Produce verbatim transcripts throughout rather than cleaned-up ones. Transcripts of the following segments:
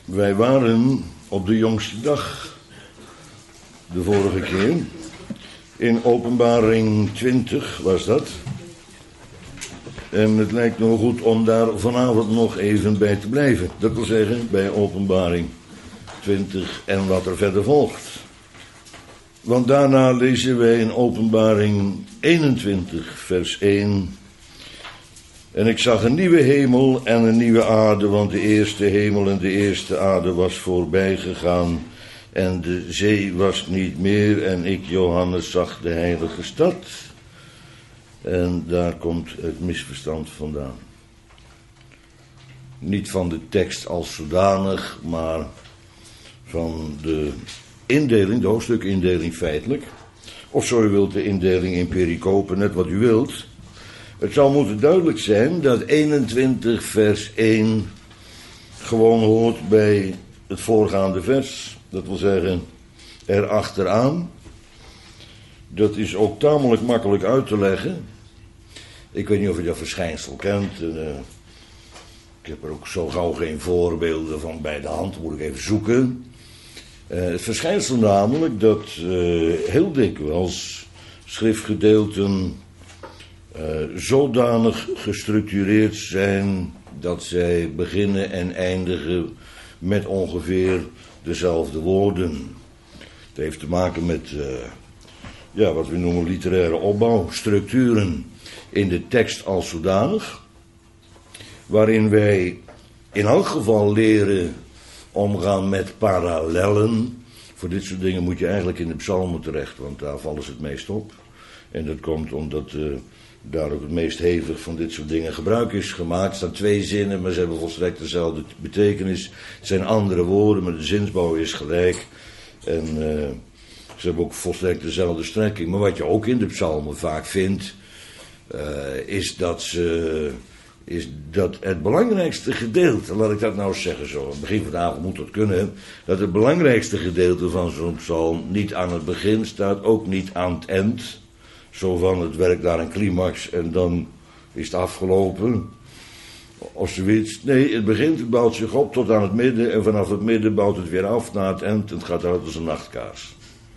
Wij waren op de jongste dag, de vorige keer, in Openbaring twintig was dat. En het lijkt me goed om daar vanavond nog even bij te blijven. Dat wil zeggen, bij Openbaring twintig en wat er verder volgt. Want daarna lezen wij in Openbaring eenentwintig, vers één... En ik zag een nieuwe hemel en een nieuwe aarde, want de eerste hemel en de eerste aarde was voorbij gegaan. En de zee was niet meer en ik, Johannes, zag de heilige stad. En daar komt het misverstand vandaan. Niet van de tekst als zodanig, maar van de indeling, de hoofdstukindeling feitelijk. Of zo u wilt, de indeling in pericopen, net wat u wilt. Het zal moeten duidelijk zijn dat eenentwintig vers één gewoon hoort bij het voorgaande vers. Dat wil zeggen, erachteraan. Dat is ook tamelijk makkelijk uit te leggen. Ik weet niet of u dat verschijnsel kent. Uh, ik heb er ook zo gauw geen voorbeelden van bij de hand, moet ik even zoeken. Uh, het verschijnsel namelijk dat uh, heel dikwijls schriftgedeelten Uh, zodanig gestructureerd zijn dat zij beginnen en eindigen met ongeveer dezelfde woorden. Het heeft te maken met uh, ja, wat we noemen literaire opbouw, structuren in de tekst als zodanig, waarin wij in elk geval leren omgaan met parallellen. Voor dit soort dingen moet je eigenlijk in de psalmen terecht, want daar vallen ze het meest op. En dat komt omdat uh, daar ook het meest hevig van dit soort dingen gebruik is gemaakt. Er staan twee zinnen, maar ze hebben volstrekt dezelfde betekenis. Het zijn andere woorden, maar de zinsbouw is gelijk. En uh, ze hebben ook volstrekt dezelfde strekking. Maar wat je ook in de psalmen vaak vindt, uh, is dat ze, is dat het belangrijkste gedeelte, laat ik dat nou eens zeggen zo, aan het begin van de avond moet dat kunnen, dat het belangrijkste gedeelte van zo'n psalm niet aan het begin staat, ook niet aan het eind. Zo van, het werkt daar een climax en dan is het afgelopen. Of zoiets. Nee, het begint, het bouwt zich op tot aan het midden. En vanaf het midden bouwt het weer af naar het eind. En het gaat uit als een nachtkaars.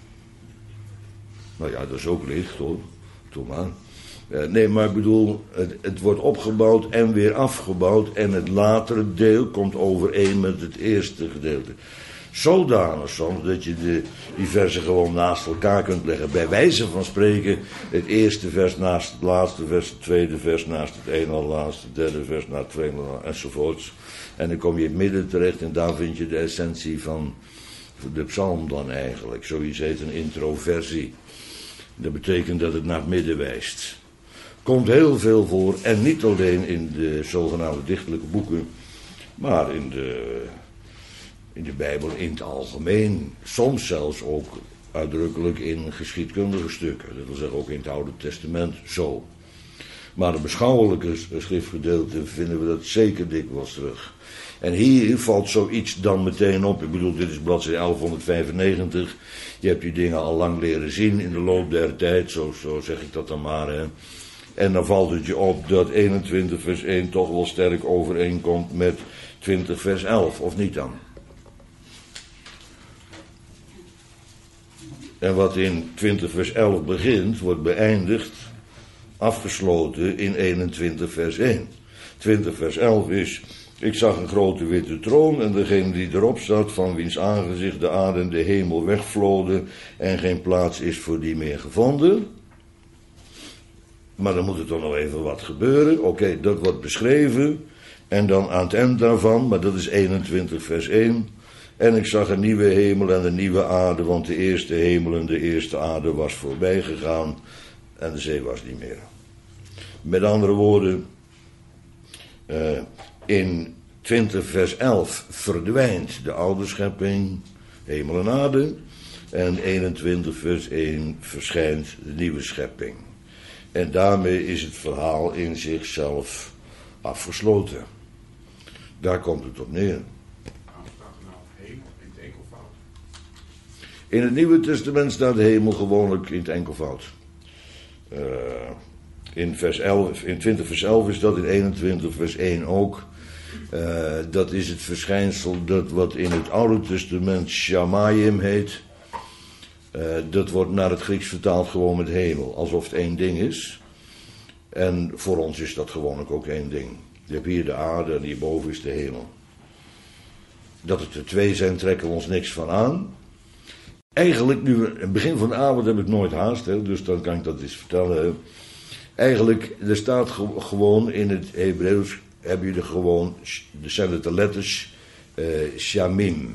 Nou ja, dat is ook licht hoor. Doe maar. Uh, nee, maar ik bedoel, het, het wordt opgebouwd en weer afgebouwd. En het latere deel komt overeen met het eerste gedeelte. Zodanig soms dat je de, die versen gewoon naast elkaar kunt leggen. Bij wijze van spreken, het eerste vers naast het laatste vers, het tweede vers naast het ene al laatste, het derde vers naast het tweede al enzovoorts. En dan kom je in het midden terecht en daar vind je de essentie van de psalm dan eigenlijk. Zoiets heet een introversie. Dat betekent dat het naar het midden wijst. Komt heel veel voor en niet alleen in de zogenaamde dichterlijke boeken, maar in de... in de Bijbel in het algemeen, soms zelfs ook uitdrukkelijk in geschiedkundige stukken. Dat wil zeggen ook in het Oude Testament zo. Maar de beschouwelijke schriftgedeelten vinden we dat zeker dikwijls terug. En hier valt zoiets dan meteen op. Ik bedoel, dit is bladzijde elfhonderdvijfennegentig. Je hebt die dingen al lang leren zien in de loop der tijd, zo, zo zeg ik dat dan maar. Hè. En dan valt het je op dat eenentwintig vers één toch wel sterk overeenkomt met twintig vers elf, of niet dan? En wat in twintig vers elf begint, wordt beëindigd, afgesloten in eenentwintig vers één. twintig vers elf is, ik zag een grote witte troon en degene die erop zat, van wiens aangezicht de aarde en de hemel wegvloden en geen plaats is voor die meer gevonden. Maar dan moet er toch nog even wat gebeuren. Oké, okay, dat wordt beschreven. En dan aan het eind daarvan, maar dat is eenentwintig vers één... En ik zag een nieuwe hemel en een nieuwe aarde, want de eerste hemel en de eerste aarde was voorbij gegaan en de zee was niet meer. Met andere woorden, uh, in twintig vers elf verdwijnt de oude schepping, hemel en aarde, en eenentwintig vers één verschijnt de nieuwe schepping. En daarmee is het verhaal in zichzelf afgesloten. Daar komt het op neer. In het Nieuwe Testament staat de hemel gewoonlijk in het enkelvoud. Uh, in, vers elf, in twintig vers elf is dat, in eenentwintig vers één ook. Uh, dat is het verschijnsel dat wat in het Oude Testament Shamayim heet. Uh, dat wordt naar het Grieks vertaald gewoon met hemel, alsof het één ding is. En voor ons is dat gewoonlijk ook één ding. Je hebt hier de aarde en hierboven is de hemel. Dat het er twee zijn, trekken we ons niks van aan. Eigenlijk, nu, het begin van de avond heb ik nooit haast, hè, dus dan kan ik dat eens vertellen. Hè. Eigenlijk, er staat ge- gewoon in het Hebreeuws, heb je er gewoon, er zijn het de letters, uh, Shamim.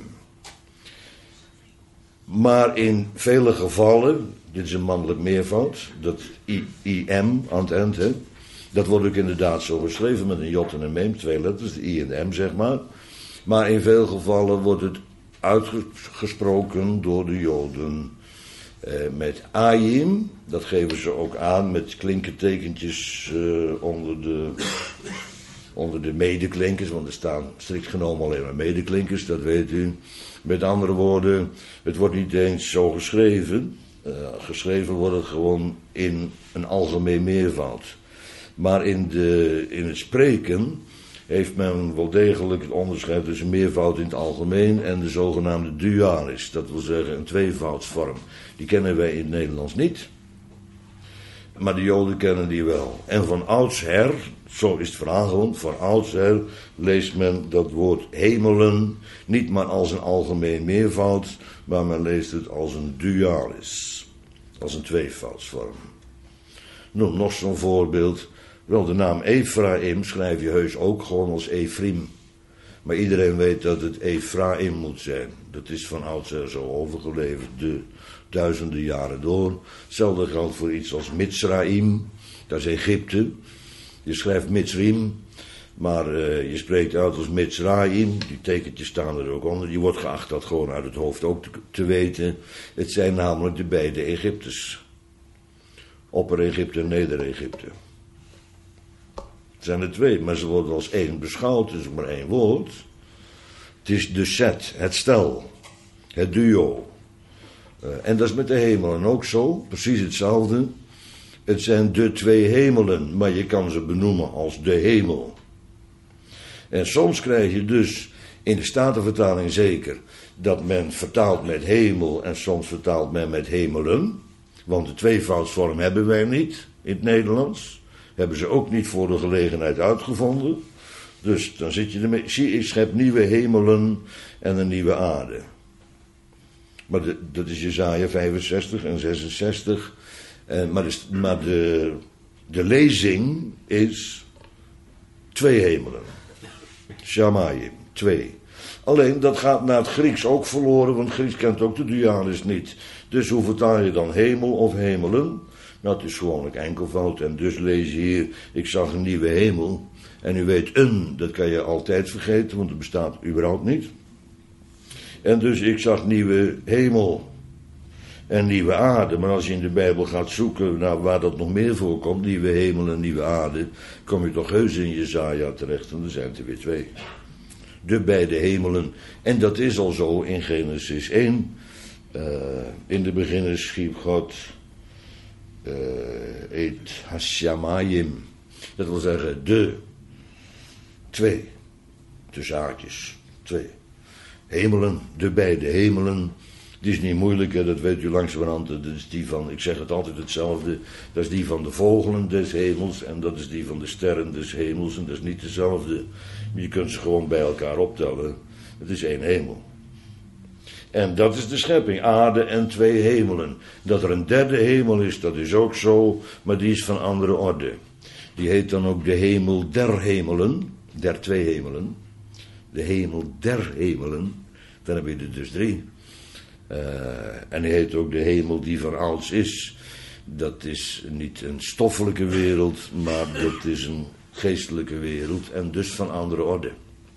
Maar in vele gevallen, dit is een mannelijk meervoud, dat I, I-M aan het eind, hè, dat wordt ook inderdaad zo geschreven met een J en een Mem, twee letters, de I en de M zeg maar. Maar in veel gevallen wordt het uitgesproken door de Joden uh, met Ayim, dat geven ze ook aan met klinkertekentjes uh, onder de... onder de medeklinkers, want er staan strikt genomen alleen maar medeklinkers, dat weet u. Met andere woorden, het wordt niet eens zo geschreven. Uh, geschreven wordt het gewoon in een algemeen meervoud. Maar in, de, in het spreken heeft men wel degelijk het onderscheid tussen meervoud in het algemeen en de zogenaamde dualis. Dat wil zeggen een tweevoudsvorm. Die kennen wij in het Nederlands niet. Maar de Joden kennen die wel. En van oudsher, zo is het verhaal gewoon, van oudsher leest men dat woord hemelen niet maar als een algemeen meervoud, maar men leest het als een dualis. Als een tweevoudsvorm. Nou, nog zo'n voorbeeld. Wel, de naam Ephraim schrijf je heus ook gewoon als Ephraim. Maar iedereen weet dat het Ephraim moet zijn. Dat is van oudsher zo overgeleverd, de duizenden jaren door. Hetzelfde geldt voor iets als Mitzraim, dat is Egypte. Je schrijft Mitzrim, maar uh, je spreekt uit als Mitzraim. Die tekentjes staan er ook onder. Je wordt geacht dat gewoon uit het hoofd ook te, te weten. Het zijn namelijk de beide Egyptes. Opper-Egypte en Neder-Egypte. Het zijn er twee, maar ze worden als één beschouwd. Het is maar één woord. Het is de set, het stel, het duo. Uh, en dat is met de hemelen ook zo, precies hetzelfde. Het zijn de twee hemelen, maar je kan ze benoemen als de hemel. En soms krijg je dus, in de Statenvertaling zeker, dat men vertaalt met hemel en soms vertaalt men met hemelen. Want de tweevoudsvorm hebben wij niet in het Nederlands. Hebben ze ook niet voor de gelegenheid uitgevonden. Dus dan zit je ermee, zie ik schep nieuwe hemelen en een nieuwe aarde. Maar de, dat is Jesaja vijfenzestig en zesenzestig. En, maar de, maar de, de lezing is twee hemelen. Shamayim, twee. Alleen dat gaat naar het Grieks ook verloren, want Grieks kent ook de dualis niet. Dus hoe vertaal je dan hemel of hemelen? Nou, het is gewoonlijk enkelvoud en dus lees je hier, ik zag een nieuwe hemel. En u weet, een, dat kan je altijd vergeten, want het bestaat überhaupt niet. En dus ik zag nieuwe hemel en nieuwe aarde. Maar als je in de Bijbel gaat zoeken naar waar dat nog meer voorkomt, nieuwe hemel en nieuwe aarde, kom je toch heus in Jesaja terecht, en er zijn er weer twee. De beide hemelen. En dat is al zo in Genesis één. Uh, in de beginnen schiep God uh, et hashamayim. Dat wil zeggen de twee. Tussen haakjes. Twee. Hemelen, de beide hemelen. Die is niet moeilijk, hè, dat weet u langzamerhand. Dat is die van, ik zeg het altijd hetzelfde. Dat is die van de vogelen des hemels. En dat is die van de sterren des hemels. En dat is niet dezelfde. Je kunt ze gewoon bij elkaar optellen. Het is één hemel. En dat is de schepping, aarde en twee hemelen. Dat er een derde hemel is, dat is ook zo, maar die is van andere orde. Die heet dan ook de hemel der hemelen, der twee hemelen. De hemel der hemelen, dan heb je er dus drie. Uh, en die heet ook de hemel die van ouds is. Dat is niet een stoffelijke wereld, maar dat is een geestelijke wereld en dus van andere orde.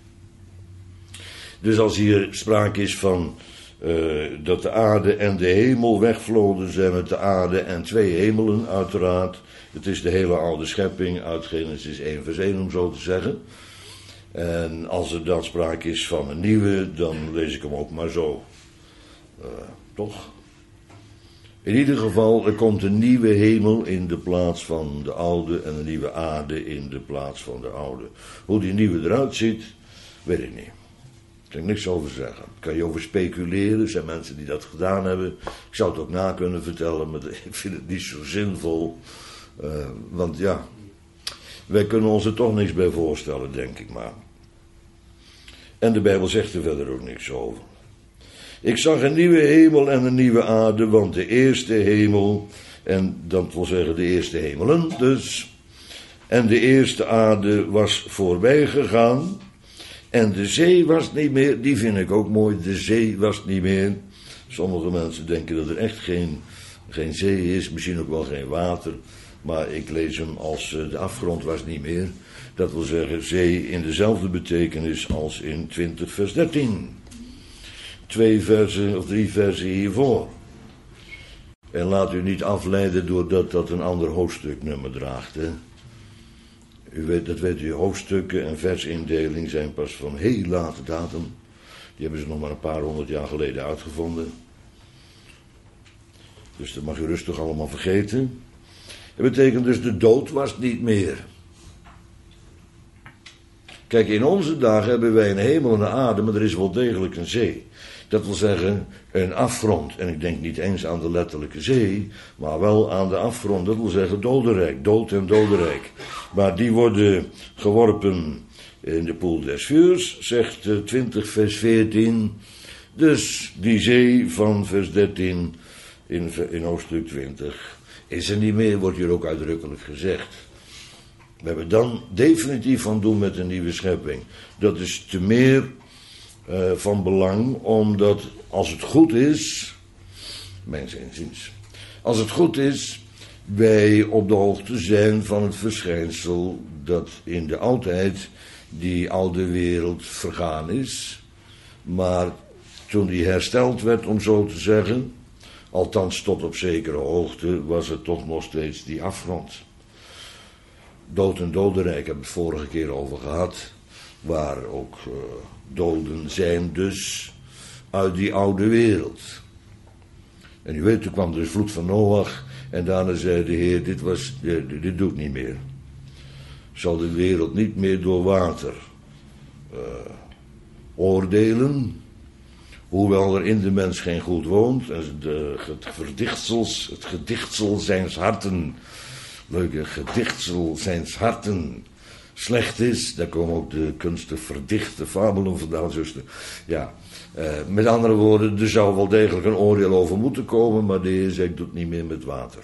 Dus als hier sprake is van uh, dat de aarde en de hemel wegvloden zijn met de aarde en twee hemelen uiteraard. Het is de hele oude schepping uit Genesis één vers één om zo te zeggen. En als er dan sprake is van een nieuwe, dan lees ik hem ook maar zo. Uh, toch? In ieder geval, er komt een nieuwe hemel in de plaats van de oude en een nieuwe aarde in de plaats van de oude. Hoe die nieuwe eruit ziet, weet ik niet. Daar kan ik niks over zeggen. Daar kan je over speculeren, er zijn mensen die dat gedaan hebben. Ik zou het ook na kunnen vertellen, maar ik vind het niet zo zinvol. Uh, want ja, wij kunnen ons er toch niks bij voorstellen, denk ik maar. En de Bijbel zegt er verder ook niks over. Ik zag een nieuwe hemel en een nieuwe aarde, want de eerste hemel, en dat wil zeggen de eerste hemelen dus, en de eerste aarde was voorbij gegaan, en de zee was niet meer, die vind ik ook mooi, de zee was niet meer. Sommige mensen denken dat er echt geen, geen zee is, misschien ook wel geen water, maar ik lees hem als de afgrond was niet meer. Dat wil zeggen zee in dezelfde betekenis als in twintig vers dertien. Twee versen of drie versen hiervoor. En laat u niet afleiden doordat dat een ander hoofdstuknummer draagt. Hè? U weet, dat weet u, hoofdstukken en versindeling zijn pas van heel late datum. Die hebben ze nog maar een paar honderd jaar geleden uitgevonden. Dus dat mag u rustig allemaal vergeten. Dat betekent dus de dood was niet meer. Kijk, in onze dagen hebben wij een hemel en een aarde, maar er is wel degelijk een zee. Dat wil zeggen een afgrond. En ik denk niet eens aan de letterlijke zee, maar wel aan de afgrond. Dat wil zeggen dodenrijk, dood en dodenrijk. Maar die worden geworpen in de poel des vuurs, zegt twintig vers veertien. Dus die zee van vers dertien in, in hoofdstuk twintig is er niet meer, wordt hier ook uitdrukkelijk gezegd. We hebben dan definitief van doen met een nieuwe schepping. Dat is te meer uh, van belang, omdat als het goed is, mijns inziens, als het goed is, wij op de hoogte zijn van het verschijnsel dat in de oudheid die oude wereld vergaan is, maar toen die hersteld werd, om zo te zeggen, althans tot op zekere hoogte, was het toch nog steeds die afgrond. Dood en dodenrijk hebben we het vorige keer over gehad, waar ook uh, doden zijn dus uit die oude wereld. En u weet, toen kwam de vloed van Noach en daarna zei de Heer, dit, was, dit, dit doet niet meer. Zal de wereld niet meer door water uh, oordelen, hoewel er in de mens geen goed woont, en de, het, verdichtsels, het gedichtsel zijns harten, leuke gedichtsel zijns harten slecht is, daar komen ook de kunstig verdichte fabelen vandaan, zuster. Ja, uh, met andere woorden, er zou wel degelijk een oordeel over moeten komen, maar de Heer zegt, doet niet meer met water.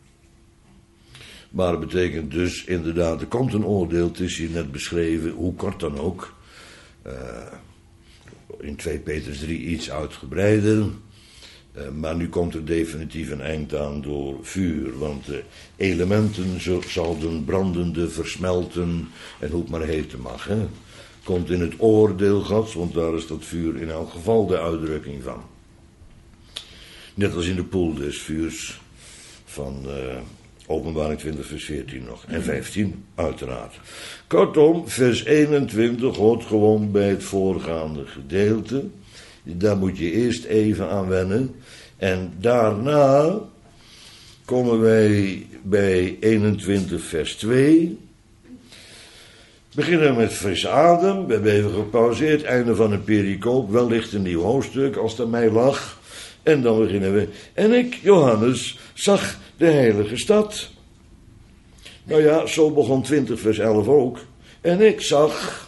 Maar het betekent dus inderdaad, er komt een oordeel, het is hier net beschreven, hoe kort dan ook. Uh, in twee Petrus drie iets uitgebreider. Uh, maar nu komt er definitief een eind aan door vuur, want de elementen zo, zouden brandende versmelten en hoe het maar heten mag. Hè? Komt in het oordeel Gods, want daar is dat vuur in elk geval de uitdrukking van. Net als in de poel des vuurs van uh, Openbaring twintig vers veertien nog en vijftien uiteraard. Kortom, vers eenentwintig hoort gewoon bij het voorgaande gedeelte. Daar moet je eerst even aan wennen. En daarna komen wij bij eenentwintig vers twee. Beginnen we met frisse adem. We hebben even gepauzeerd. Einde van een pericoop. Wellicht een nieuw hoofdstuk als het aan mij lag. En dan beginnen we. En ik, Johannes, zag de heilige stad. Nou ja, zo begon twintig vers elf ook. En ik zag.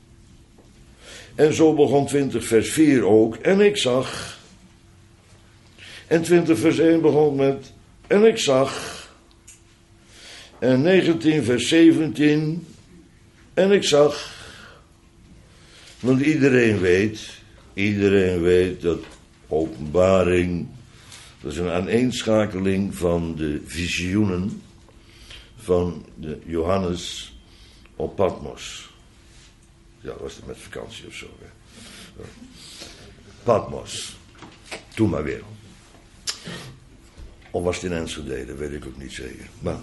En zo begon twintig vers vier ook. En ik zag. En twintig vers één begon met. En ik zag. En negentien vers zeventien. En ik zag. Want iedereen weet. Iedereen weet dat Openbaring. Dat is een aaneenschakeling van de visioenen. Van de Johannes op Patmos. Ja, was het met vakantie of zo. Hè? Patmos. Toen maar weer. Of was het in Enschede, dat weet ik ook niet zeker. Maar.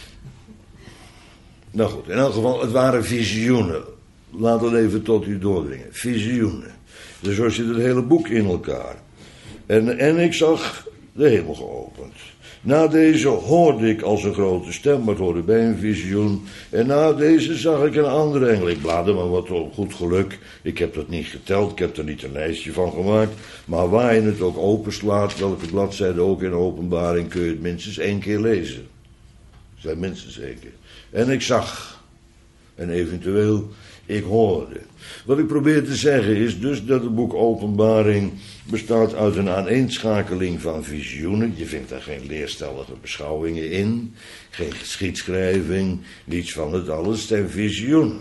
Nou goed, in elk geval, het waren visioenen. Laat het even tot u doordringen. Visioenen. Dus zo zit het hele boek in elkaar. En, en ik zag de hemel geopend. Na deze hoorde ik als een grote stem, maar het hoorde bij een visioen. En na deze zag ik een andere engel. Ik bladerde maar wat op goed geluk. Ik heb dat niet geteld, ik heb er niet een lijstje van gemaakt. Maar waar je het ook openslaat, welke bladzijde ook in Openbaring, kun je het minstens één keer lezen. Zijn minstens één keer. En ik zag. En eventueel, ik hoorde. Wat ik probeer te zeggen is dus dat het boek Openbaring bestaat uit een aaneenschakeling van visioenen. Je vindt daar geen leerstellige beschouwingen in, geen geschiedschrijving, niets van het alles, het zijn visioenen.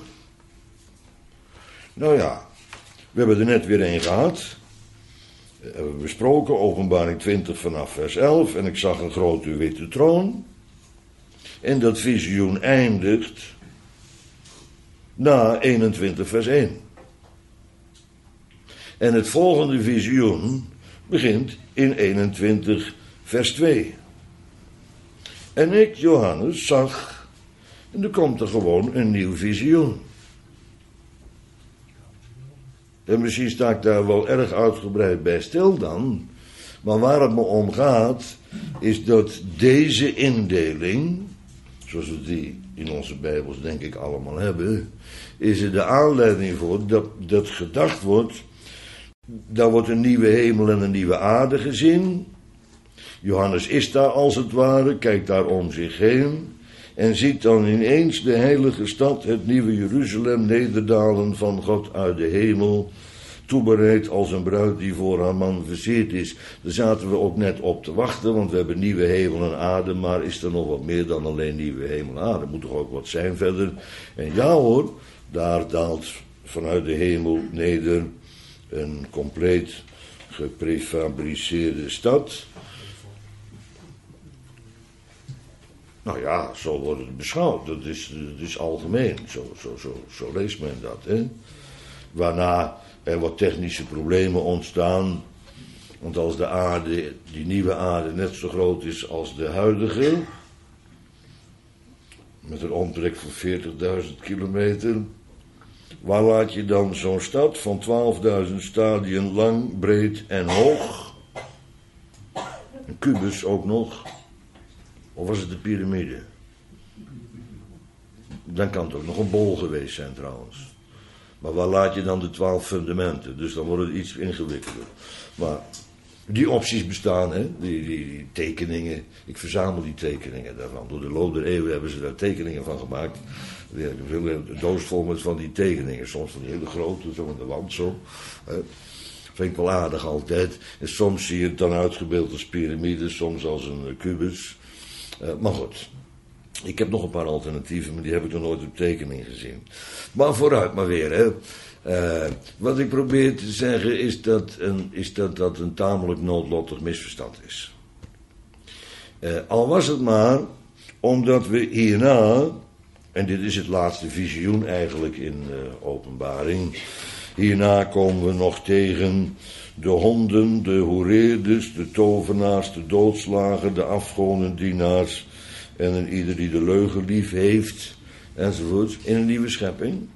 Nou ja, we hebben er net weer een gehad. We hebben besproken, Openbaring twintig vanaf vers elf, en ik zag een grote witte troon. En dat visioen eindigt na eenentwintig vers één. En het volgende visioen begint in eenentwintig vers twee. En ik, Johannes, zag, en er komt er gewoon een nieuw visioen. En misschien sta ik daar wel erg uitgebreid bij stil dan, maar waar het me om gaat, is dat deze indeling, zoals we die in onze Bijbels denk ik allemaal hebben, is er de aanleiding voor dat, dat gedacht wordt, daar wordt een nieuwe hemel en een nieuwe aarde gezien. Johannes is daar als het ware, kijkt daar om zich heen en ziet dan ineens de heilige stad, het nieuwe Jeruzalem, nederdalen van God uit de hemel, toebereid als een bruid die voor haar man versierd is. Daar zaten we ook net op te wachten, want we hebben nieuwe hemel en aarde, maar is er nog wat meer dan alleen nieuwe hemel en aarde? Moet toch ook wat zijn verder? En ja hoor, daar daalt vanuit de hemel neder een compleet geprefabriceerde stad. Nou ja, zo wordt het beschouwd. Dat is, dat is algemeen. Zo, zo, zo, zo leest men dat. Hè? Waarna er wat technische problemen ontstaan. Want als de aarde, die nieuwe aarde, net zo groot is als de huidige, met een omtrek van veertigduizend kilometer, waar laat je dan zo'n stad van twaalfduizend stadien lang, breed en hoog? Een kubus ook nog. Of was het de piramide? Dan kan het ook nog een bol geweest zijn trouwens. Maar waar laat je dan de twaalf fundamenten? Dus dan wordt het iets ingewikkelder. Maar die opties bestaan, hè? Die, die, die tekeningen. Ik verzamel die tekeningen daarvan. Door de loop der eeuwen hebben ze daar tekeningen van gemaakt. Ik heb een doos vol met van die tekeningen. Soms van die hele grote, zo in de wand zo. Hè? Vind ik wel aardig altijd. En soms zie je het dan uitgebeeld als piramide, soms als een kubus. Uh, maar goed, ik heb nog een paar alternatieven, maar die heb ik nog nooit op tekening gezien. Maar vooruit maar weer, hè. Uh, wat ik probeer te zeggen is dat een, is dat, dat een tamelijk noodlottig misverstand is. Uh, al was het maar omdat we hierna, en dit is het laatste visioen eigenlijk in uh, Openbaring, hierna komen we nog tegen de honden, de hoereerders, de tovenaars, de doodslager, de afgodendienaars en een ieder die de leugen lief heeft, enzovoort, in een nieuwe schepping.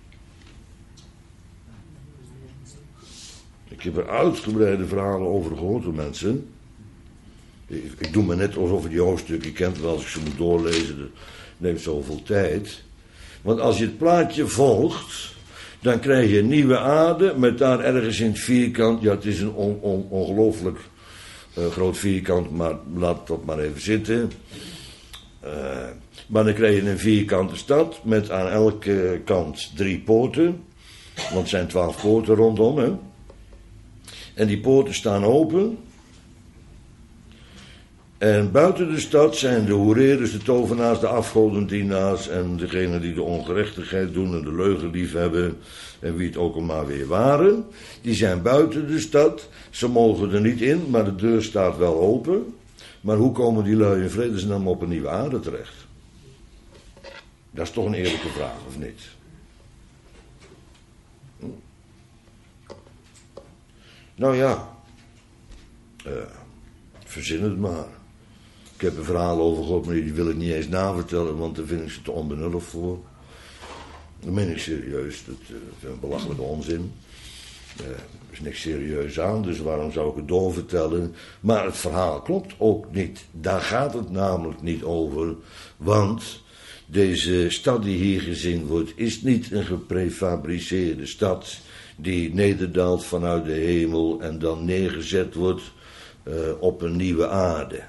Ik heb er uitgebreide verhalen over gehoord door mensen. Ik, ik doe me net alsof ik die hoofdstukken kent, want als ik ze moet doorlezen, dat neemt zoveel tijd. Want als je het plaatje volgt, dan krijg je een nieuwe aarde met daar ergens in het vierkant. Ja, het is een on, on, ongelooflijk uh, groot vierkant, maar laat dat maar even zitten. Uh, maar dan krijg je een vierkante stad met aan elke kant drie poorten. Want er zijn twaalf poorten rondom, hè. En die poorten staan open. En buiten de stad zijn de hoereerders, de tovenaars, de afgodendienaars en degenen die de ongerechtigheid doen en de leugen lief hebben en wie het ook al maar weer waren. Die zijn buiten de stad, ze mogen er niet in, maar de deur staat wel open. Maar hoe komen die lui in vredesnaam op een nieuwe aarde terecht? Dat is toch een eerlijke vraag, of niet? Hm? Nou ja, uh, verzin het maar. Ik heb een verhaal over gehad, maar die wil ik niet eens navertellen, want daar vind ik ze te onbenullig voor. Dat meen ik serieus, dat uh, vind ik belachelijke onzin. Uh, Er is niks serieus aan, dus waarom zou ik het doorvertellen? Maar het verhaal klopt ook niet. Daar gaat het namelijk niet over. Want deze stad die hier gezien wordt, is niet een geprefabriceerde stad die nederdaalt vanuit de hemel en dan neergezet wordt uh, op een nieuwe aarde.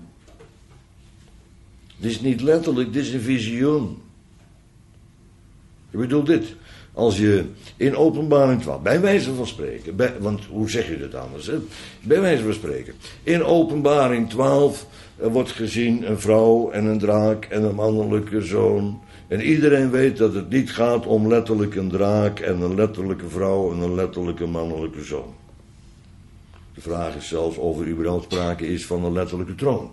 Dit is niet letterlijk, dit is een visioen. Ik bedoel dit. Als je in Openbaring twaalf, bij wijze van spreken, bij, want hoe zeg je dat anders? Hè? Bij wijze van spreken. In Openbaring twaalf er wordt gezien een vrouw en een draak en een mannelijke zoon. En iedereen weet dat het niet gaat om letterlijk een draak en een letterlijke vrouw en een letterlijke mannelijke zoon. De vraag is zelfs of er überhaupt sprake is van een letterlijke troon.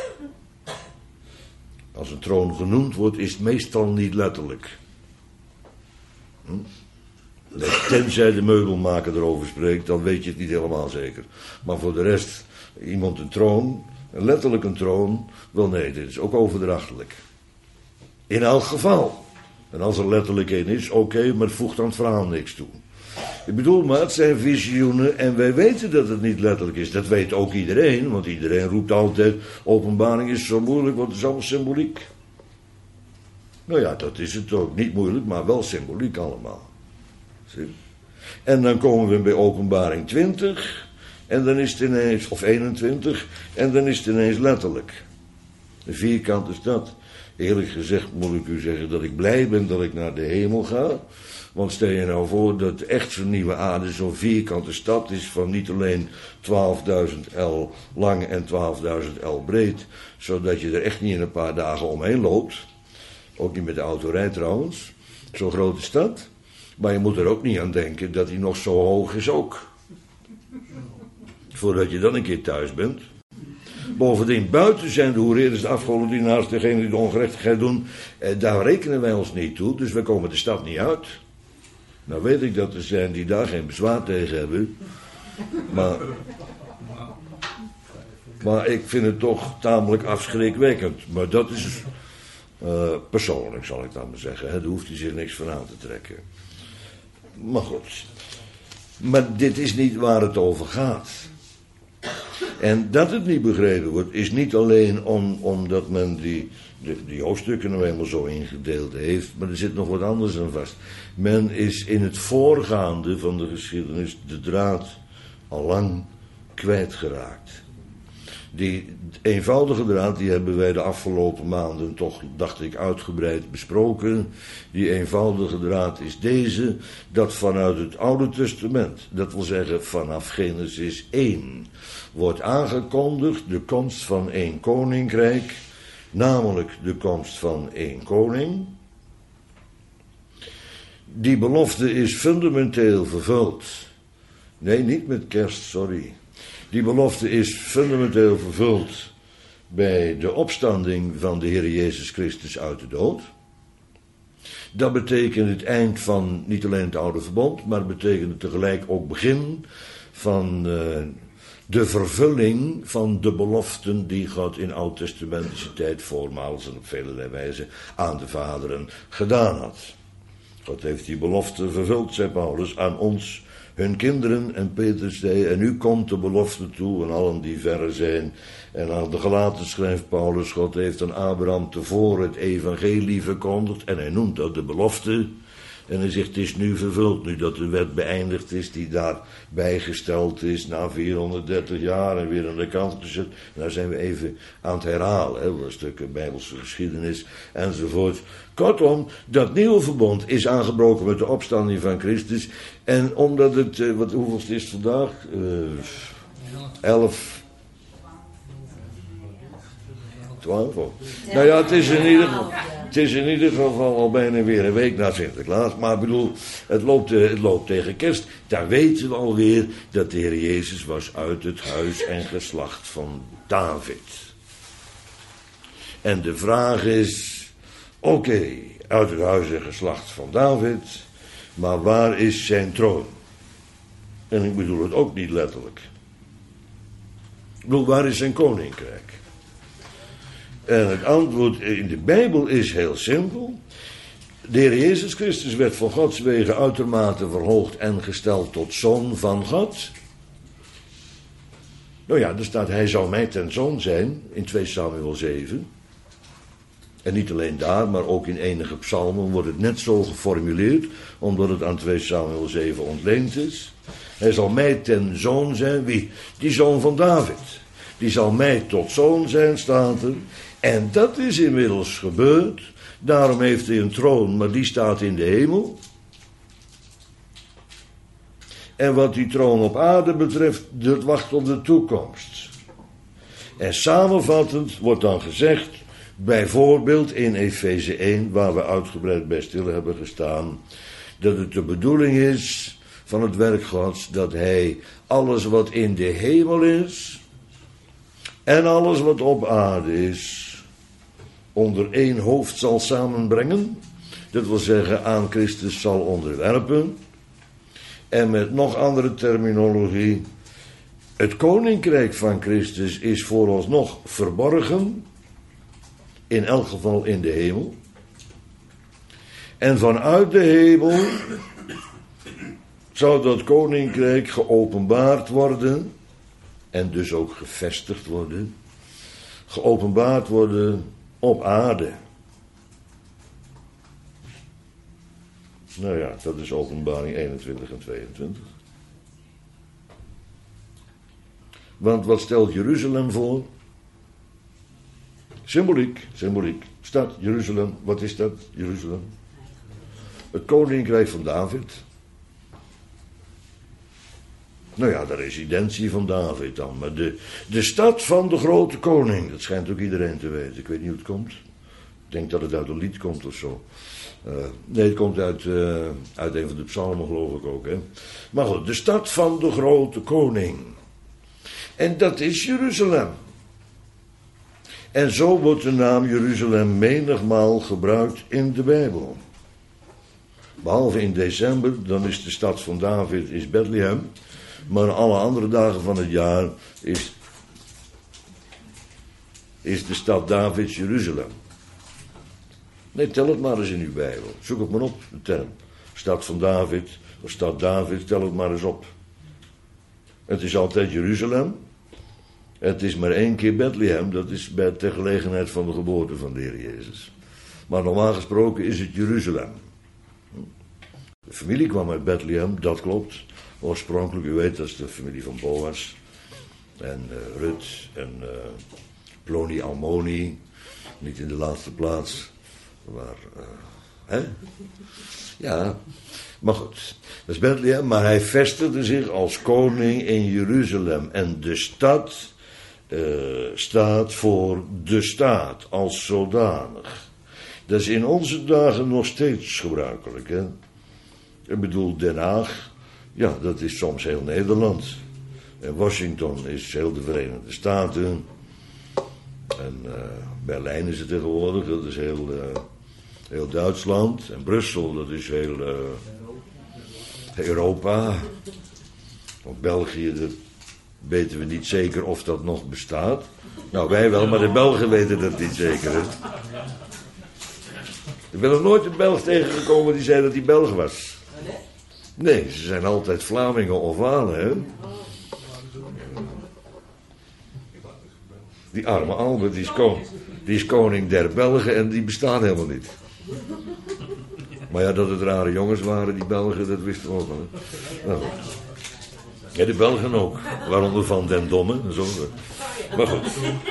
Als een troon genoemd wordt, is het meestal niet letterlijk. Hm? Tenzij de meubelmaker erover spreekt, dan weet je het niet helemaal zeker. Maar voor de rest, iemand een troon, letterlijk een troon, wel nee, dit is ook overdrachtelijk. In elk geval. En als er letterlijk een is, oké, okay, maar het voegt aan het verhaal niks toe. Ik bedoel maar, het zijn visioenen en wij weten dat het niet letterlijk is. Dat weet ook iedereen, want iedereen roept altijd, openbaring is zo moeilijk, want het is allemaal symboliek. Nou ja, dat is het ook. Niet moeilijk, maar wel symboliek allemaal. Zie? En dan komen we bij openbaring twintig, en dan is het ineens, of eenentwintig, en dan is het ineens letterlijk. Een vierkante stad. Eerlijk gezegd moet ik u zeggen dat ik blij ben dat ik naar de hemel ga. Want stel je nou voor dat echt zo'n nieuwe aarde zo'n vierkante stad is van niet alleen twaalfduizend el lang en twaalfduizend el breed. Zodat je er echt niet in een paar dagen omheen loopt. Ook niet met de auto rijdt trouwens. Zo'n grote stad. Maar je moet er ook niet aan denken dat die nog zo hoog is ook. Voordat je dan een keer thuis bent. Bovendien, buiten zijn de hoereerders, de afgodendienaars, degenen die de ongerechtigheid doen, eh, daar rekenen wij ons niet toe, dus wij komen de stad niet uit. Nou weet ik dat er zijn die daar geen bezwaar tegen hebben, maar, maar ik vind het toch tamelijk afschrikwekkend. Maar dat is uh, persoonlijk, zal ik dan maar zeggen, hè. Daar hoeft hij zich niks van aan te trekken. Maar goed, maar dit is niet waar het over gaat. En dat het niet begrepen wordt, is niet alleen om, omdat men die, de, die hoofdstukken nou eenmaal zo ingedeeld heeft, maar er zit nog wat anders aan vast. Men is in het voorgaande van de geschiedenis de draad al lang kwijtgeraakt. Die eenvoudige draad, die hebben wij de afgelopen maanden toch, dacht ik, uitgebreid besproken. Die eenvoudige draad is deze, dat vanuit het Oude Testament, dat wil zeggen vanaf Genesis één, wordt aangekondigd de komst van één koninkrijk, namelijk de komst van één koning. Die belofte is fundamenteel vervuld. Nee, niet met kerst, sorry. Die belofte is fundamenteel vervuld bij de opstanding van de Heer Jezus Christus uit de dood. Dat betekent het eind van niet alleen het oude verbond, maar het betekent tegelijk ook begin van uh, de vervulling van de beloften die God in oud-testamentische tijd voormaals en op vele wijze aan de vaderen gedaan had. God heeft die belofte vervuld, zei Paulus, aan ons, hun kinderen, en Petrus zei, en u komt de belofte toe en allen die verre zijn. En aan de Galaten schrijft Paulus, God heeft aan Abraham tevoren het evangelie verkondigd en hij noemt dat de belofte. En hij zegt, het is nu vervuld, nu dat de wet beëindigd is, die daar bijgesteld is na vierhonderddertig jaar en weer aan de kant gezet. Daar zijn we even aan het herhalen, hè, een stuk Bijbelse geschiedenis enzovoort. Kortom, dat nieuwe verbond is aangebroken met de opstanding van Christus. En omdat het, uh, wat, hoeveel is het vandaag? Uh, elf. twaalf. Oh. Nou ja, het is, in ieder geval, het is in ieder geval al bijna weer een week na Sinterklaas. Maar ik bedoel, het loopt, uh, het loopt tegen kerst. Daar weten we alweer dat de Heer Jezus was uit het huis en geslacht van David. En de vraag is, oké, okay, uit het huis en geslacht van David, maar waar is zijn troon? En ik bedoel het ook niet letterlijk. Ik bedoel, waar is zijn koninkrijk? En het antwoord in de Bijbel is heel simpel. De Heer Jezus Christus werd van Gods wegen uitermate verhoogd en gesteld tot zoon van God. Nou ja, er staat, hij zou mij ten zoon zijn, in twee Samuel zeven. En niet alleen daar, maar ook in enige psalmen wordt het net zo geformuleerd, omdat het aan twee Samuel zeven ontleend is. Hij zal mij ten zoon zijn, wie? Die zoon van David. Die zal mij tot zoon zijn, staat er. En dat is inmiddels gebeurd. Daarom heeft hij een troon, maar die staat in de hemel. En wat die troon op aarde betreft, dat wacht op de toekomst. En samenvattend wordt dan gezegd, bijvoorbeeld in Efeze één, waar we uitgebreid bij stil hebben gestaan, dat het de bedoeling is van het werk Gods, dat hij alles wat in de hemel is en alles wat op aarde is, onder één hoofd zal samenbrengen. Dat wil zeggen, aan Christus zal onderwerpen. En met nog andere terminologie, het koninkrijk van Christus is vooralsnog verborgen, in elk geval in de hemel. En vanuit de hemel zou dat koninkrijk geopenbaard worden, en dus ook gevestigd worden, geopenbaard worden op aarde. Nou ja, dat is Openbaring eenentwintig en tweeëntwintig. Want wat stelt Jeruzalem voor? Symboliek, symboliek. Stad, Jeruzalem, wat is dat, Jeruzalem? Het koninkrijk van David. Nou ja, de residentie van David dan. Maar de, de stad van de grote koning, dat schijnt ook iedereen te weten. Ik weet niet hoe het komt. Ik denk dat het uit een lied komt of zo. Uh, nee, het komt uit, uh, uit een van de psalmen, geloof ik ook. Hè? Maar goed, de stad van de grote koning. En dat is Jeruzalem. En zo wordt de naam Jeruzalem menigmaal gebruikt in de Bijbel. Behalve in december, dan is de stad van David is Bethlehem. Maar alle andere dagen van het jaar is, is de stad Davids Jeruzalem. Nee, tel het maar eens in uw Bijbel. Zoek het maar op, de term. Stad van David, of stad David, tel het maar eens op. Het is altijd Jeruzalem. Het is maar één keer Bethlehem, dat is bij ter gelegenheid van de geboorte van de Heer Jezus. Maar normaal gesproken is het Jeruzalem. De familie kwam uit Bethlehem, dat klopt. Oorspronkelijk, u weet, dat is de familie van Boas. En uh, Rut en uh, Ploni Almoni. Niet in de laatste plaats. Maar, uh, hè? Ja, maar goed. Dat is Bethlehem, maar hij vestigde zich als koning in Jeruzalem. En de stad uh, staat voor de staat, als zodanig. Dat is in onze dagen nog steeds gebruikelijk, hè. Ik bedoel, Den Haag, ja, dat is soms heel Nederland. En Washington is heel de Verenigde Staten. En uh, Berlijn is het tegenwoordig, dat is heel, uh, heel Duitsland. En Brussel, dat is heel uh, Europa. Want België, dat weten we niet zeker of dat nog bestaat. Nou, wij wel, maar de Belgen weten dat niet zeker. Hè? Ik ben nog nooit een Belg tegengekomen die zei dat hij Belg was. Nee, ze zijn altijd Vlamingen of Walen, hè. Die arme Albert, die is, kon, die is koning der Belgen en die bestaan helemaal niet. Maar ja, dat het rare jongens waren, die Belgen, dat wisten we ook wel. Nou, ja, de Belgen ook. Waaronder Van den Domme en zo. Maar goed.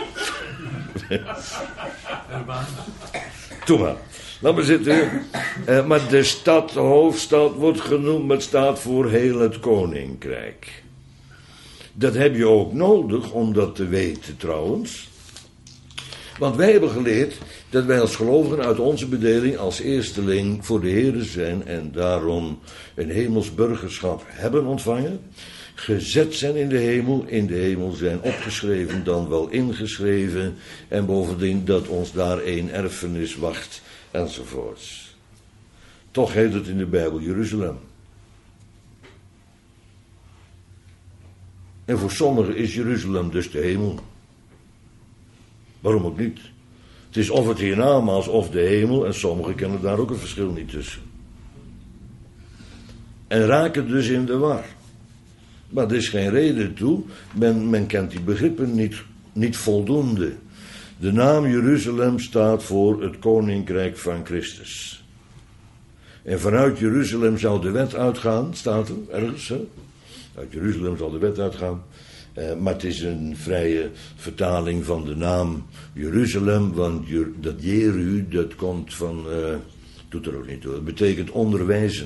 Toe maar. Laat maar zitten. Uh, maar de stad, de hoofdstad, wordt genoemd, maar het staat voor heel het koninkrijk. Dat heb je ook nodig om dat te weten trouwens. Want wij hebben geleerd dat wij als gelovigen uit onze bedeling als eersteling voor de Heere zijn en daarom een hemels burgerschap hebben ontvangen. Gezet zijn in de hemel, in de hemel zijn opgeschreven, dan wel ingeschreven. En bovendien dat ons daar één erfenis wacht, enzovoorts. Toch heet het in de Bijbel Jeruzalem. En voor sommigen is Jeruzalem dus de hemel. Waarom ook niet? Het is of het hiernamaals of de hemel, en sommigen kennen daar ook een verschil niet tussen. En raken dus in de war. Maar er is geen reden toe, men, men kent die begrippen niet, niet voldoende. De naam Jeruzalem staat voor het Koninkrijk van Christus. En vanuit Jeruzalem zou de wet uitgaan, staat er ergens, hè? Uit Jeruzalem zal de wet uitgaan. Uh, maar het is een vrije vertaling van de naam Jeruzalem, want dat Jeru, dat komt van, uh, doet er ook niet toe, dat betekent onderwijzen.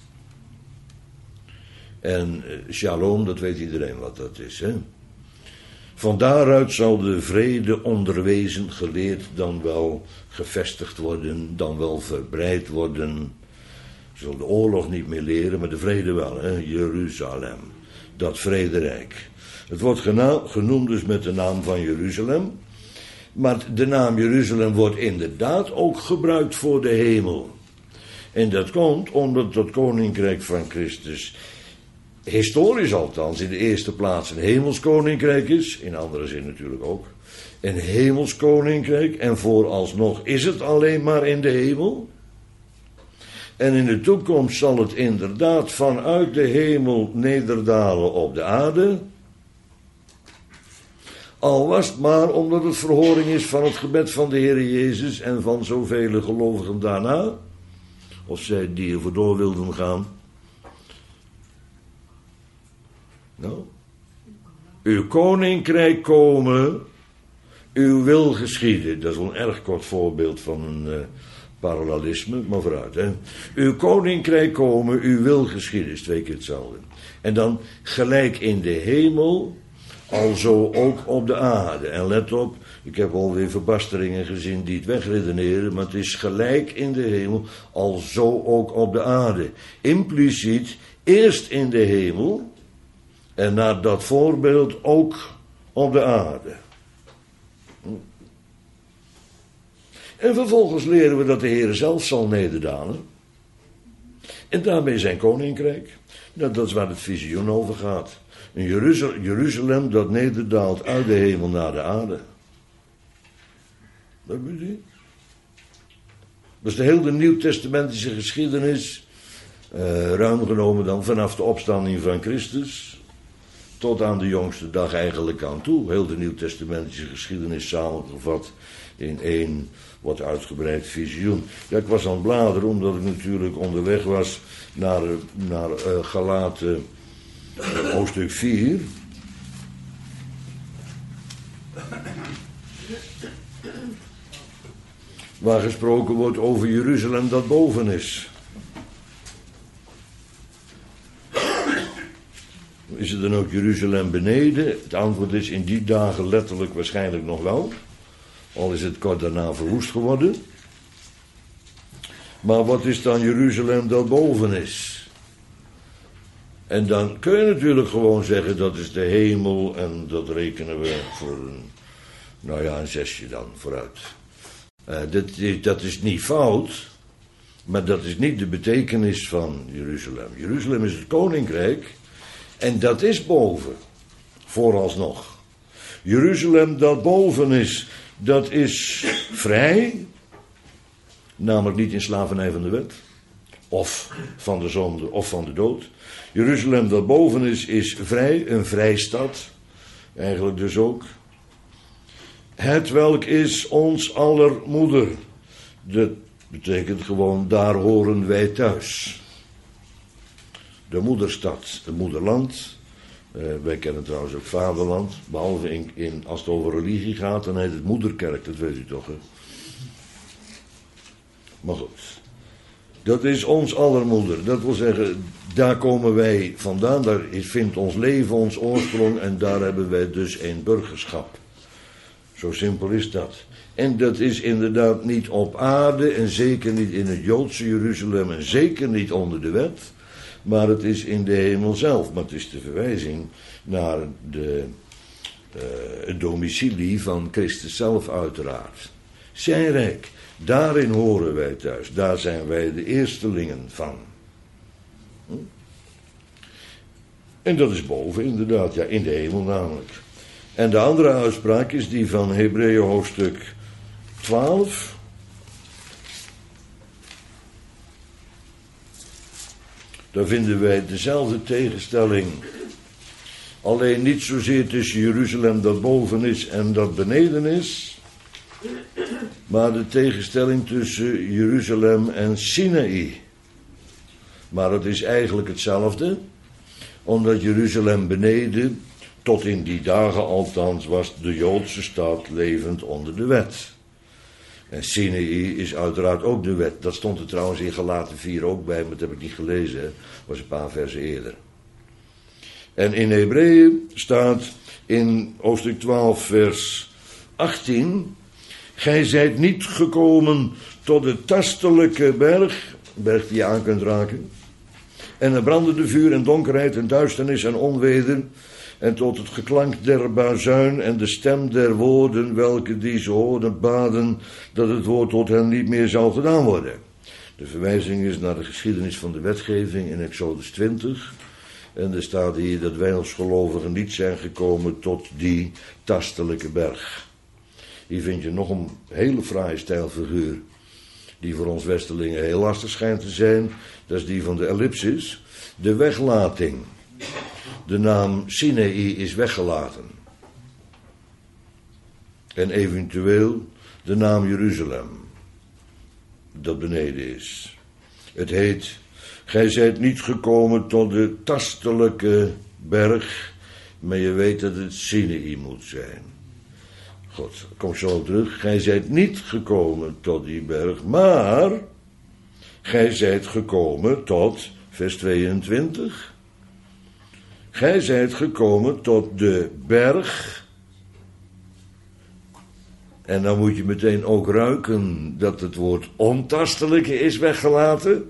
En uh, shalom, dat weet iedereen wat dat is, hè. Van daaruit zal de vrede onderwezen, geleerd, dan wel gevestigd worden, dan wel verbreid worden. Ze zullen de oorlog niet meer leren, maar de vrede wel, hè? Jeruzalem, dat vrederijk. Het wordt gena- genoemd dus met de naam van Jeruzalem, maar de naam Jeruzalem wordt inderdaad ook gebruikt voor de hemel. En dat komt omdat het Koninkrijk van Christus, historisch althans, in de eerste plaats een hemelskoninkrijk is, in andere zin natuurlijk ook, een hemelskoninkrijk, en vooralsnog is het alleen maar in de hemel. En in de toekomst zal het inderdaad vanuit de hemel nederdalen op de aarde. Al was het maar omdat het verhoring is van het gebed van de Heer Jezus en van zoveel gelovigen daarna, of zij die ervoor door wilden gaan. Nou, uw koninkrijk komen, uw wil geschieden. Dat is wel een erg kort voorbeeld van een uh, parallelisme, maar vooruit. Hè. Uw koninkrijk komen, uw wil geschieden, is twee keer hetzelfde. En dan gelijk in de hemel, alzo ook op de aarde. En let op, ik heb alweer verbasteringen gezien die het wegredeneren, maar het is gelijk in de hemel, alzo ook op de aarde. Impliciet, eerst in de hemel, en naar dat voorbeeld ook op de aarde. En vervolgens leren we dat de Heer zelf zal nederdalen. En daarmee zijn koninkrijk. Nou, dat is waar het visioen over gaat. Een Jeruzalem, Jeruzalem dat nederdaalt uit de hemel naar de aarde. Dat weet je? Dat is de hele nieuwtestamentische geschiedenis. Uh, ruim genomen dan vanaf de opstanding van Christus tot aan de jongste dag eigenlijk aan toe. Heel de nieuwtestamentische geschiedenis samengevat in één wat uitgebreid visioen. Ja, ik was aan het bladeren omdat ik natuurlijk onderweg was naar, naar uh, Galaten uh, hoofdstuk vier. Waar gesproken wordt over Jeruzalem dat boven is. Is het dan ook Jeruzalem beneden? Het antwoord is in die dagen letterlijk waarschijnlijk nog wel. Al is het kort daarna verwoest geworden. Maar wat is dan Jeruzalem dat boven is? En dan kun je natuurlijk gewoon zeggen dat is de hemel en dat rekenen we voor een, nou ja, een zesje dan vooruit. Uh, dat, dat is niet fout, maar dat is niet de betekenis van Jeruzalem. Jeruzalem is het koninkrijk. En dat is boven, vooralsnog. Jeruzalem dat boven is, dat is vrij, namelijk niet in slavernij van de wet, of van de zonde, of van de dood. Jeruzalem dat boven is, is vrij, een vrijstad, eigenlijk dus ook. Het welk is ons aller moeder. Dat betekent gewoon, daar horen wij thuis. De moederstad, het moederland. Uh, wij kennen trouwens ook vaderland. Behalve in, in, als het over religie gaat, dan heet het moederkerk, dat weet u toch, hè? Maar goed. Dat is ons aller moeder. Dat wil zeggen, daar komen wij vandaan. Daar vindt ons leven ons oorsprong. En daar hebben wij dus een burgerschap. Zo simpel is dat. En dat is inderdaad niet op aarde. En zeker niet in het Joodse Jeruzalem. En zeker niet onder de wet. Maar het is in de hemel zelf. Maar het is de verwijzing naar de, uh, het domicilie van Christus zelf uiteraard. Zijn rijk. Daarin horen wij thuis. Daar zijn wij de eerstelingen van. Hm? En dat is boven inderdaad. Ja, in de hemel namelijk. En de andere uitspraak is die van Hebreeën hoofdstuk twaalf. Daar vinden wij dezelfde tegenstelling. Alleen niet zozeer tussen Jeruzalem dat boven is en dat beneden is. Maar de tegenstelling tussen Jeruzalem en Sinaï. Maar het is eigenlijk hetzelfde. Omdat Jeruzalem beneden, tot in die dagen althans, was de Joodse stad levend onder de wet. En Sinaï is uiteraard ook de wet. Dat stond er trouwens in Galaten vier ook bij, maar dat heb ik niet gelezen. Dat was een paar versen eerder. En in Hebreeën staat in hoofdstuk twaalf vers achttien... Gij zijt niet gekomen tot de tastelijke berg, berg die je aan kunt raken. En er brandende vuur en donkerheid en duisternis en onweder. En tot het geklank der bazuin en de stem der woorden, welke die ze hoorden baden, dat het woord tot hen niet meer zou gedaan worden. De verwijzing is naar de geschiedenis van de wetgeving in Exodus twintig. En er staat hier dat wij als gelovigen niet zijn gekomen tot die tastelijke berg. Hier vind je nog een hele fraaie stijlfiguur, die voor ons Westerlingen heel lastig schijnt te zijn. Dat is die van de ellipsis, de weglating. De naam Sinaï is weggelaten. En eventueel de naam Jeruzalem, dat beneden is. Het heet, gij zijt niet gekomen tot de tastelijke berg, maar je weet dat het Sinaï moet zijn. Goed, kom zo op terug. Gij zijt niet gekomen tot die berg, maar gij zijt gekomen tot, vers tweeëntwintig. Gij zijt gekomen tot de berg. En dan moet je meteen ook ruiken dat het woord ontastelijke is weggelaten.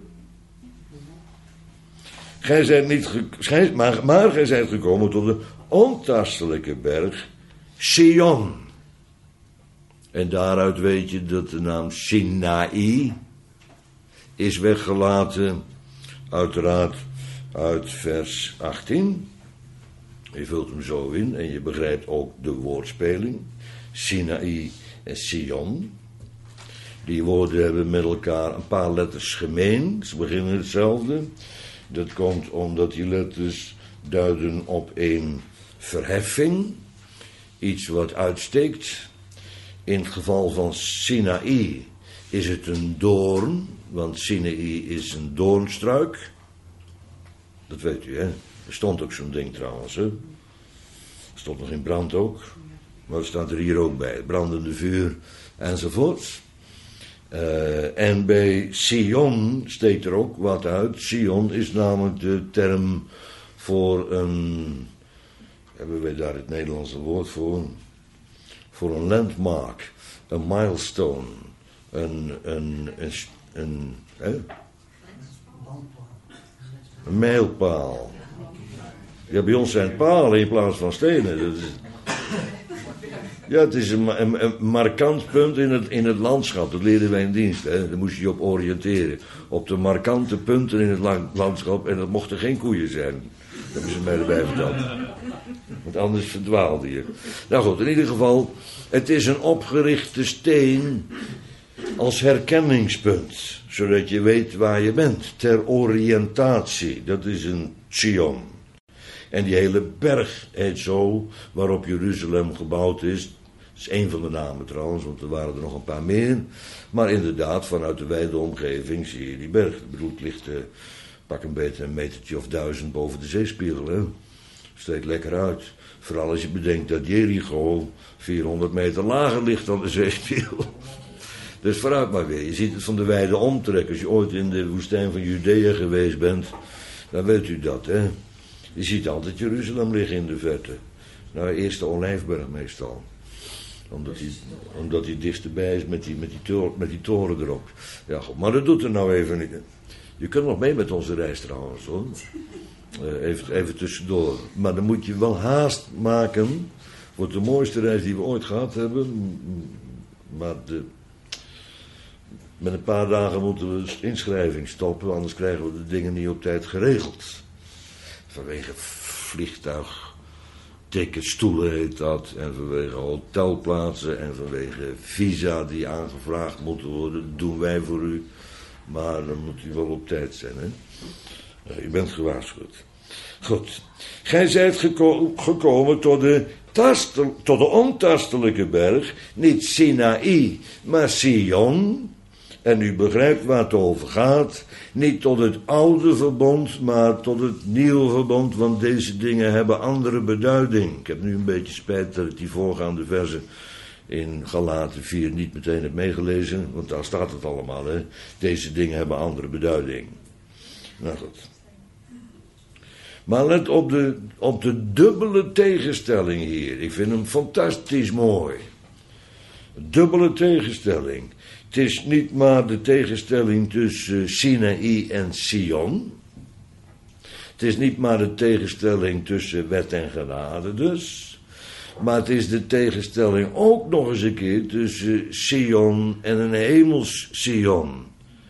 Gij zijt niet, ge, gij, maar, maar gij zijt gekomen tot de ontastelijke berg Sion. En daaruit weet je dat de naam Sinaï is weggelaten, uiteraard uit vers achttien. Je vult hem zo in en je begrijpt ook de woordspeling. Sinaï en Sion. Die woorden hebben met elkaar een paar letters gemeen. Ze beginnen hetzelfde. Dat komt omdat die letters duiden op een verheffing. Iets wat uitsteekt. In het geval van Sinaï is het een doorn, want Sinaï is een doornstruik. Dat weet u, hè? Er stond ook zo'n ding trouwens, hè? Er stond nog in brand ook, maar er staat er hier ook bij. Brandende vuur enzovoort. Uh, en bij Sion steekt er ook wat uit. Sion is namelijk de term voor een, hebben wij daar het Nederlandse woord voor? Voor een landmark, een milestone, een, een, een, een, hè? Een mijlpaal. Ja, bij ons zijn het palen in plaats van stenen. Dat is, ja, het is een, een, een markant punt in het, in het landschap. Dat leerden wij in dienst. Hè? Daar moest je je op oriënteren. Op de markante punten in het landschap. En dat mochten geen koeien zijn. Dat hebben ze mij erbij verteld. Want anders verdwaalde je. Nou goed, in ieder geval. Het is een opgerichte steen als herkenningspunt. Zodat je weet waar je bent. Ter oriëntatie. Dat is een Sion. En die hele berg heet zo, waarop Jeruzalem gebouwd is. Dat is één van de namen trouwens, want er waren er nog een paar meer. Maar inderdaad, vanuit de wijde omgeving zie je die berg. Ik bedoel, het ligt uh, pak een beetje een metertje of duizend boven de zeespiegel. Hè? Steekt lekker uit. Vooral als je bedenkt dat Jericho vierhonderd meter lager ligt dan de zeespiegel. Dus vooruit maar weer. Je ziet het van de wijde omtrek. Als je ooit in de woestijn van Judea geweest bent, dan weet u dat, hè. Je ziet altijd Jeruzalem liggen in de verte. Nou, eerst de Olijfberg meestal. Omdat hij, omdat hij dichterbij is met die, met, die toren, met die toren erop. Ja, goed, maar dat doet er nou even niet. Je kunt nog mee met onze reis trouwens, hoor. Uh, even, even tussendoor. Maar dan moet je wel haast maken. Wordt de mooiste reis die we ooit gehad hebben. Maar de, met een paar dagen moeten we de inschrijving stoppen. Anders krijgen we de dingen niet op tijd geregeld. Vanwege vliegtuig, ticketstoelen heet dat, en vanwege hotelplaatsen en vanwege visa die aangevraagd moeten worden. Dat doen wij voor u, maar dan moet u wel op tijd zijn, hè. Uh, u bent gewaarschuwd. Goed. Gij zijt geko- gekomen tot de, tastel- tot de ontastelijke berg, niet Sinaï, maar Sion. En u begrijpt waar het over gaat. Niet tot het oude verbond, maar tot het nieuwe verbond, want deze dingen hebben andere beduiding. Ik heb nu een beetje spijt dat ik die voorgaande versen in Galaten vier niet meteen heb meegelezen, want daar staat het allemaal, hè. Deze dingen hebben andere beduiding. Nou goed. Maar let op de, op de dubbele tegenstelling hier. Ik vind hem fantastisch mooi. Dubbele tegenstelling. Het is niet maar de tegenstelling tussen Sinaï en Sion. Het is niet maar de tegenstelling tussen wet en genade dus. Maar het is de tegenstelling ook nog eens een keer tussen Sion en een hemels Sion.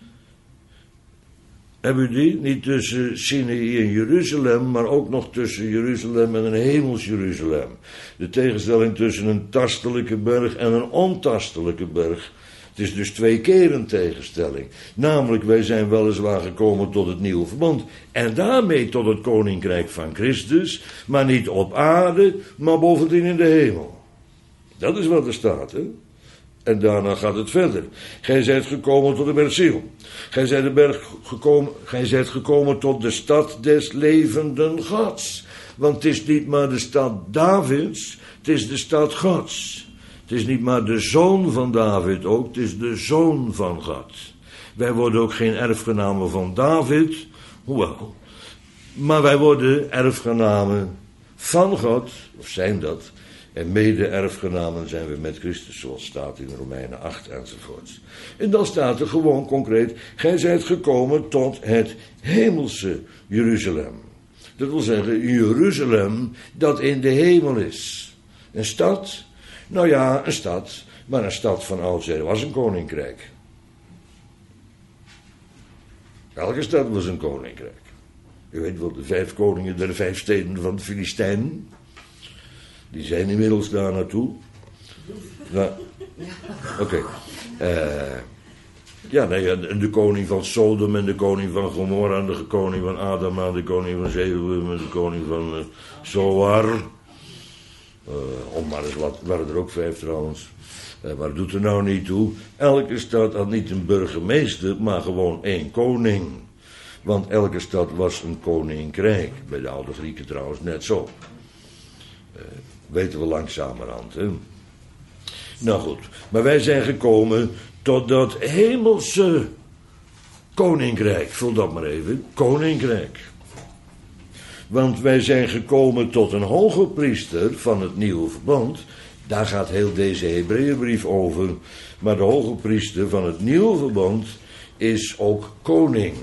Hebben u die? Niet tussen Sinaï en Jeruzalem, maar ook nog tussen Jeruzalem en een hemels Jeruzalem. De tegenstelling tussen een tastelijke berg en een ontastelijke berg. Het is dus twee keer een tegenstelling. Namelijk, wij zijn weliswaar gekomen tot het nieuwe verbond. En daarmee tot het koninkrijk van Christus. Maar niet op aarde, maar bovendien in de hemel. Dat is wat er staat, hè. En daarna gaat het verder. Gij zijt gekomen tot de berg Sion. Gij zijt, de berg gekomen, gij zijt gekomen tot de stad des levenden Gods. Want het is niet maar de stad Davids, het is de stad Gods. Het is niet maar de zoon van David ook, het is de zoon van God. Wij worden ook geen erfgenamen van David, hoewel. Maar wij worden erfgenamen van God, of zijn dat. En mede-erfgenamen zijn we met Christus, zoals staat in Romeinen acht enzovoorts. En dan staat er gewoon concreet, gij zijt gekomen tot het hemelse Jeruzalem. Dat wil zeggen, Jeruzalem dat in de hemel is. Een stad, nou ja, een stad, maar een stad van oudsher was een koninkrijk. Elke stad was een koninkrijk. U weet wel, de vijf koningen der vijf steden van de Filistijnen. Die zijn inmiddels daar naartoe. Nou, Oké. Okay. Uh, ja, nee, en de koning van Sodom en de koning van Gomorra en de koning van Adama, de koning van Zebulun en de koning van uh, Zoar. Uh, om maar eens wat, waren er ook vijf trouwens. Uh, maar dat doet er nou niet toe. Elke stad had niet een burgemeester, maar gewoon één koning. Want elke stad was een koninkrijk. Bij de oude Grieken trouwens net zo. Uh, weten we langzamerhand, hè. Nou goed, maar wij zijn gekomen tot dat hemelse koninkrijk. Vul dat maar even, koninkrijk. Want wij zijn gekomen tot een hoge priester van het nieuwe verbond. Daar gaat heel deze Hebreeënbrief over. Maar de hoge priester van het nieuwe verbond is ook koning.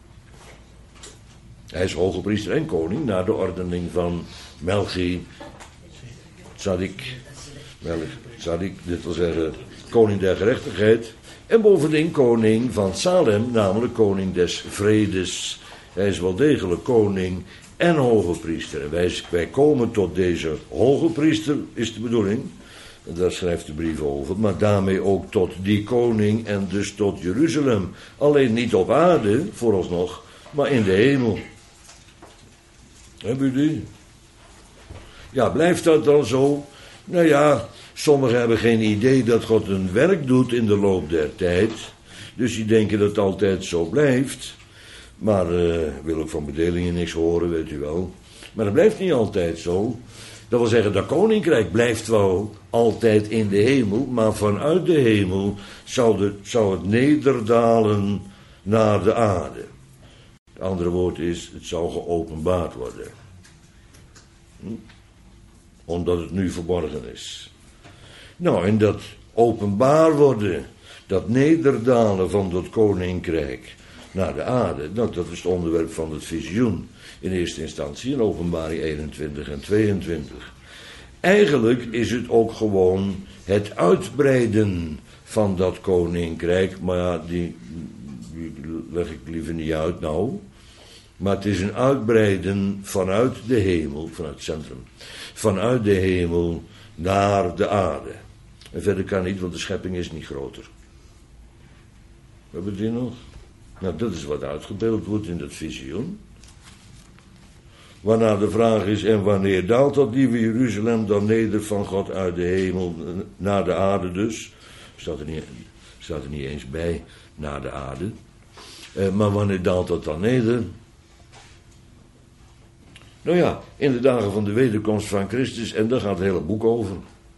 Hij is hoge priester en koning naar de ordening van Melchi Tzadik. Tzadik, dit wil zeggen koning der gerechtigheid. En bovendien koning van Salem, namelijk koning des vredes. Hij is wel degelijk koning en hoge priester. En wij, wij komen tot deze hoge priester, is de bedoeling. En daar schrijft de brief over. Maar daarmee ook tot die koning en dus tot Jeruzalem. Alleen niet op aarde, vooralsnog, maar in de hemel. Hebben u die? Ja, blijft dat dan zo? Nou ja, sommigen hebben geen idee dat God een werk doet in de loop der tijd. Dus die denken dat het altijd zo blijft. Maar uh, wil ook van bedelingen niks horen, weet u wel. Maar dat blijft niet altijd zo. Dat wil zeggen, dat koninkrijk blijft wel altijd in de hemel. Maar vanuit de hemel zou, de, zou het nederdalen naar de aarde. Het andere woord is, het zou geopenbaard worden. Hm? Omdat het nu verborgen is. Nou, en dat openbaar worden, dat nederdalen van dat koninkrijk naar de aarde, nou, dat is het onderwerp van het visioen. In eerste instantie in Openbaring eenentwintig en tweeëntwintig. Eigenlijk is het ook gewoon het uitbreiden van dat koninkrijk, maar ja, die, die leg ik liever niet uit nou. Maar het is een uitbreiden vanuit de hemel, vanuit het centrum, vanuit de hemel naar de aarde. En verder kan niet, want de schepping is niet groter. We hebben het hier nog. Nou, dat is wat uitgebeeld wordt in dat visioen. Waarna de vraag is, en wanneer daalt dat nieuwe Jeruzalem dan neder van God uit de hemel naar de aarde dus? Staat er niet, staat er niet eens bij, naar de aarde. Eh, maar wanneer daalt dat dan neder? Nou ja, in de dagen van de wederkomst van Christus, en daar gaat het hele boek over.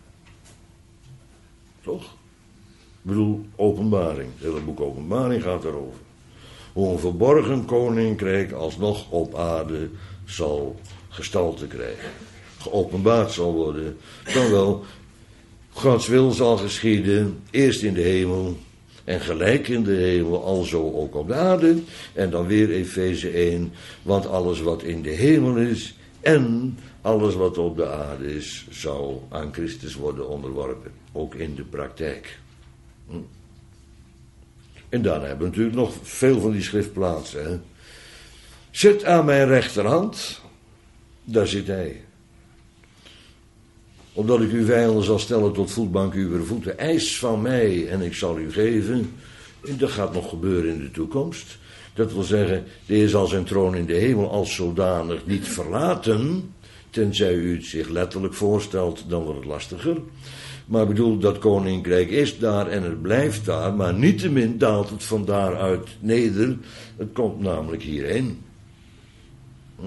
Toch? Ik bedoel, openbaring. Het hele boek Openbaring gaat daarover. Hoe een verborgen koninkrijk alsnog op aarde zal gestalte krijgen. Geopenbaard zal worden. Dan wel, Gods wil zal geschieden, eerst in de hemel en gelijk in de hemel, alzo ook op de aarde. En dan weer Efeze één, want alles wat in de hemel is en alles wat op de aarde is, zou aan Christus worden onderworpen. Ook in de praktijk. Hm. En daarna hebben we natuurlijk nog veel van die schriftplaatsen. Hè. Zit aan mijn rechterhand, daar zit hij. Omdat ik uw vijanden zal stellen tot voetbank uw voeten. Eis van mij en ik zal u geven. En dat gaat nog gebeuren in de toekomst. Dat wil zeggen, de Heer zal zijn troon in de hemel als zodanig niet verlaten. Tenzij u het zich letterlijk voorstelt, dan wordt het lastiger. Maar ik bedoel, dat koninkrijk is daar en het blijft daar. Maar niettemin daalt het van daaruit neder. Het komt namelijk hierheen. Hm?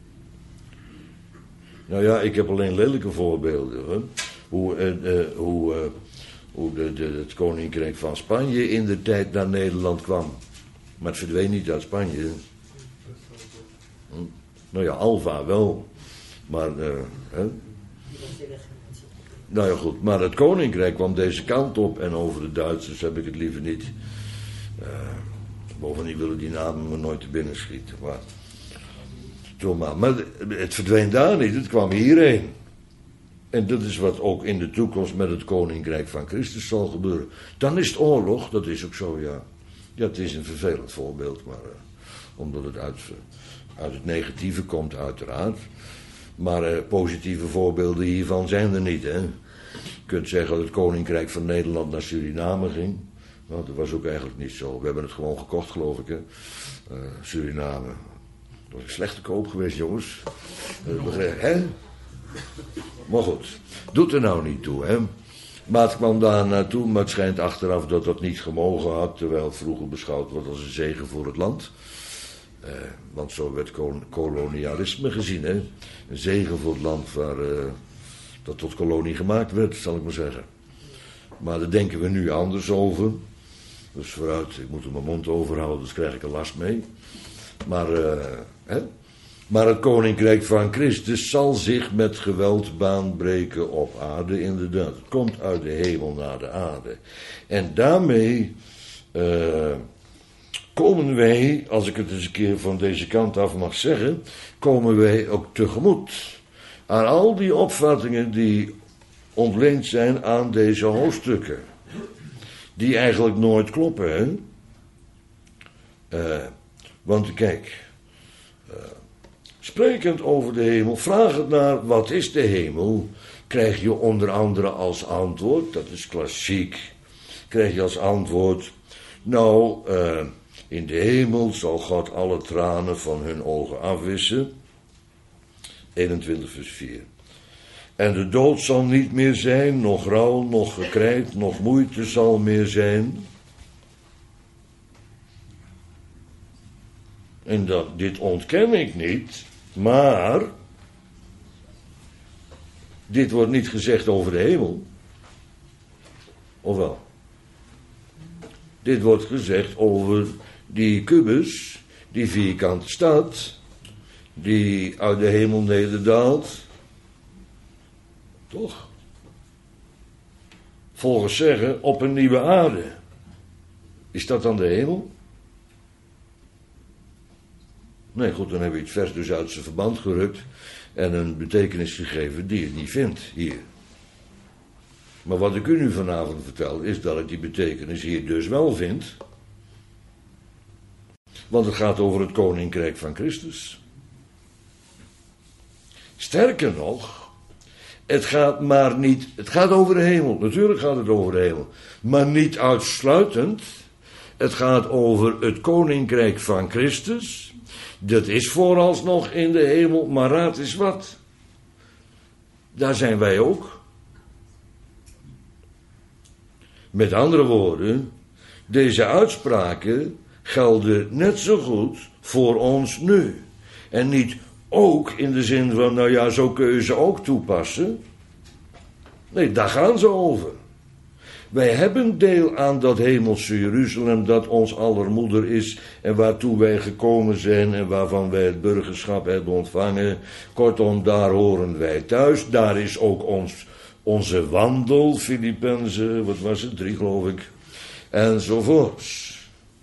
Nou ja, ik heb alleen lelijke voorbeelden. Hè? Hoe, uh, uh, hoe, uh, hoe de, de, het koninkrijk van Spanje in de tijd naar Nederland kwam. Maar het verdween niet uit Spanje. Hm? Nou ja, Alva wel. Maar, uh, hè? Nou ja, goed. Maar het koninkrijk kwam deze kant op. En over de Duitsers heb ik het liever niet. Uh, bovendien willen die namen me nooit te binnen schieten. Maar... Maar het verdween daar niet, het kwam hierheen. En dat is wat ook in de toekomst met het koninkrijk van Christus zal gebeuren. Dan is het oorlog, dat is ook zo, ja. Ja, het is een vervelend voorbeeld, maar uh, omdat het uit, uit het negatieve komt, uiteraard. Maar uh, positieve voorbeelden hiervan zijn er niet, hè. Je kunt zeggen dat het koninkrijk van Nederland naar Suriname ging. Nou, dat was ook eigenlijk niet zo. We hebben het gewoon gekocht, geloof ik, hè. Uh, Suriname. Dat is een slechte koop geweest, jongens. Hè? Maar goed, doet er nou niet toe, hè. Maar het kwam daar naartoe, maar het schijnt achteraf dat dat niet gemogen had, terwijl het vroeger beschouwd wordt als een zegen voor het land. Eh, want zo werd kolonialisme gezien, hè. Een zegen voor het land waar uh, dat tot kolonie gemaakt werd, zal ik maar zeggen. Maar daar denken we nu anders over. Dus vooruit, ik moet er mijn mond over houden, dus krijg ik er last mee. Maar, uh, hè? maar het koninkrijk van Christus zal zich met geweld baanbreken op aarde, inderdaad. Het komt uit de hemel naar de aarde. En daarmee uh, komen wij, als ik het eens een keer van deze kant af mag zeggen, komen wij ook tegemoet aan al die opvattingen die ontleend zijn aan deze hoofdstukken. Die eigenlijk nooit kloppen, hè. Uh, Want kijk, uh, sprekend over de hemel, vraag het naar wat is de hemel, krijg je onder andere als antwoord, dat is klassiek, krijg je als antwoord, nou, uh, in de hemel zal God alle tranen van hun ogen afwissen, eenentwintig vers vier. En de dood zal niet meer zijn, nog rouw, nog gekrijt, nog moeite zal meer zijn. En dat, dit ontken ik niet, maar dit wordt niet gezegd over de hemel. Of wel? Dit wordt gezegd over die kubus, die vierkante stad, die uit de hemel nederdaalt. Toch? Volgens zeggen, op een nieuwe aarde. Is dat dan de hemel? Nee, goed, dan hebben we het vers dus uit zijn verband gerukt en een betekenis gegeven die het niet vindt hier. Maar wat ik u nu vanavond vertel is dat ik die betekenis hier dus wel vind. Want het gaat over het koninkrijk van Christus. Sterker nog, het gaat maar niet, het gaat over de hemel. Natuurlijk gaat het over de hemel. Maar niet uitsluitend. Het gaat over het koninkrijk van Christus. Dat is vooralsnog in de hemel, maar raad eens wat. Daar zijn wij ook. Met andere woorden, deze uitspraken gelden net zo goed voor ons nu. En niet ook in de zin van, nou ja, zo kun je ze ook toepassen. Nee, daar gaan ze over. Wij hebben deel aan dat hemelse Jeruzalem dat ons aller moeder is en waartoe wij gekomen zijn en waarvan wij het burgerschap hebben ontvangen. Kortom, daar horen wij thuis. Daar is ook ons, onze wandel, Filippenzen, wat was het, drie geloof ik, enzovoorts.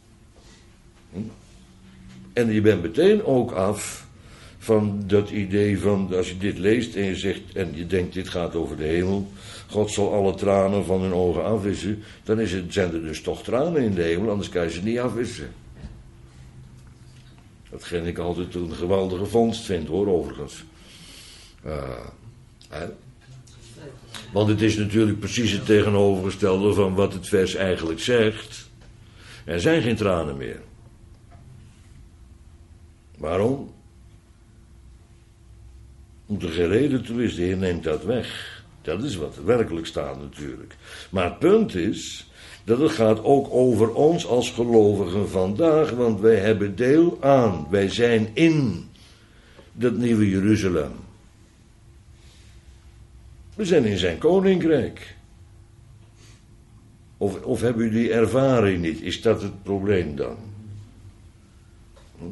En je bent meteen ook af van dat idee van, als je dit leest en je zegt, en je denkt dit gaat over de hemel, God zal alle tranen van hun ogen afwissen, dan is het, zijn er dus toch tranen in de hemel, anders kan je ze niet afwissen. Datgene ik altijd een geweldige vondst vind, hoor, overigens. Uh, hè? Want het is natuurlijk precies het tegenovergestelde van wat het vers eigenlijk zegt. Er zijn geen tranen meer. Waarom? Omdat er geen reden toe is, de Heer neemt dat weg. Dat is wat er werkelijk staat natuurlijk. Maar het punt is dat het gaat ook over ons als gelovigen vandaag, want wij hebben deel aan. Wij zijn in dat nieuwe Jeruzalem. We zijn in zijn koninkrijk. Of, of hebben jullie die ervaring niet? Is dat het probleem dan? Hm?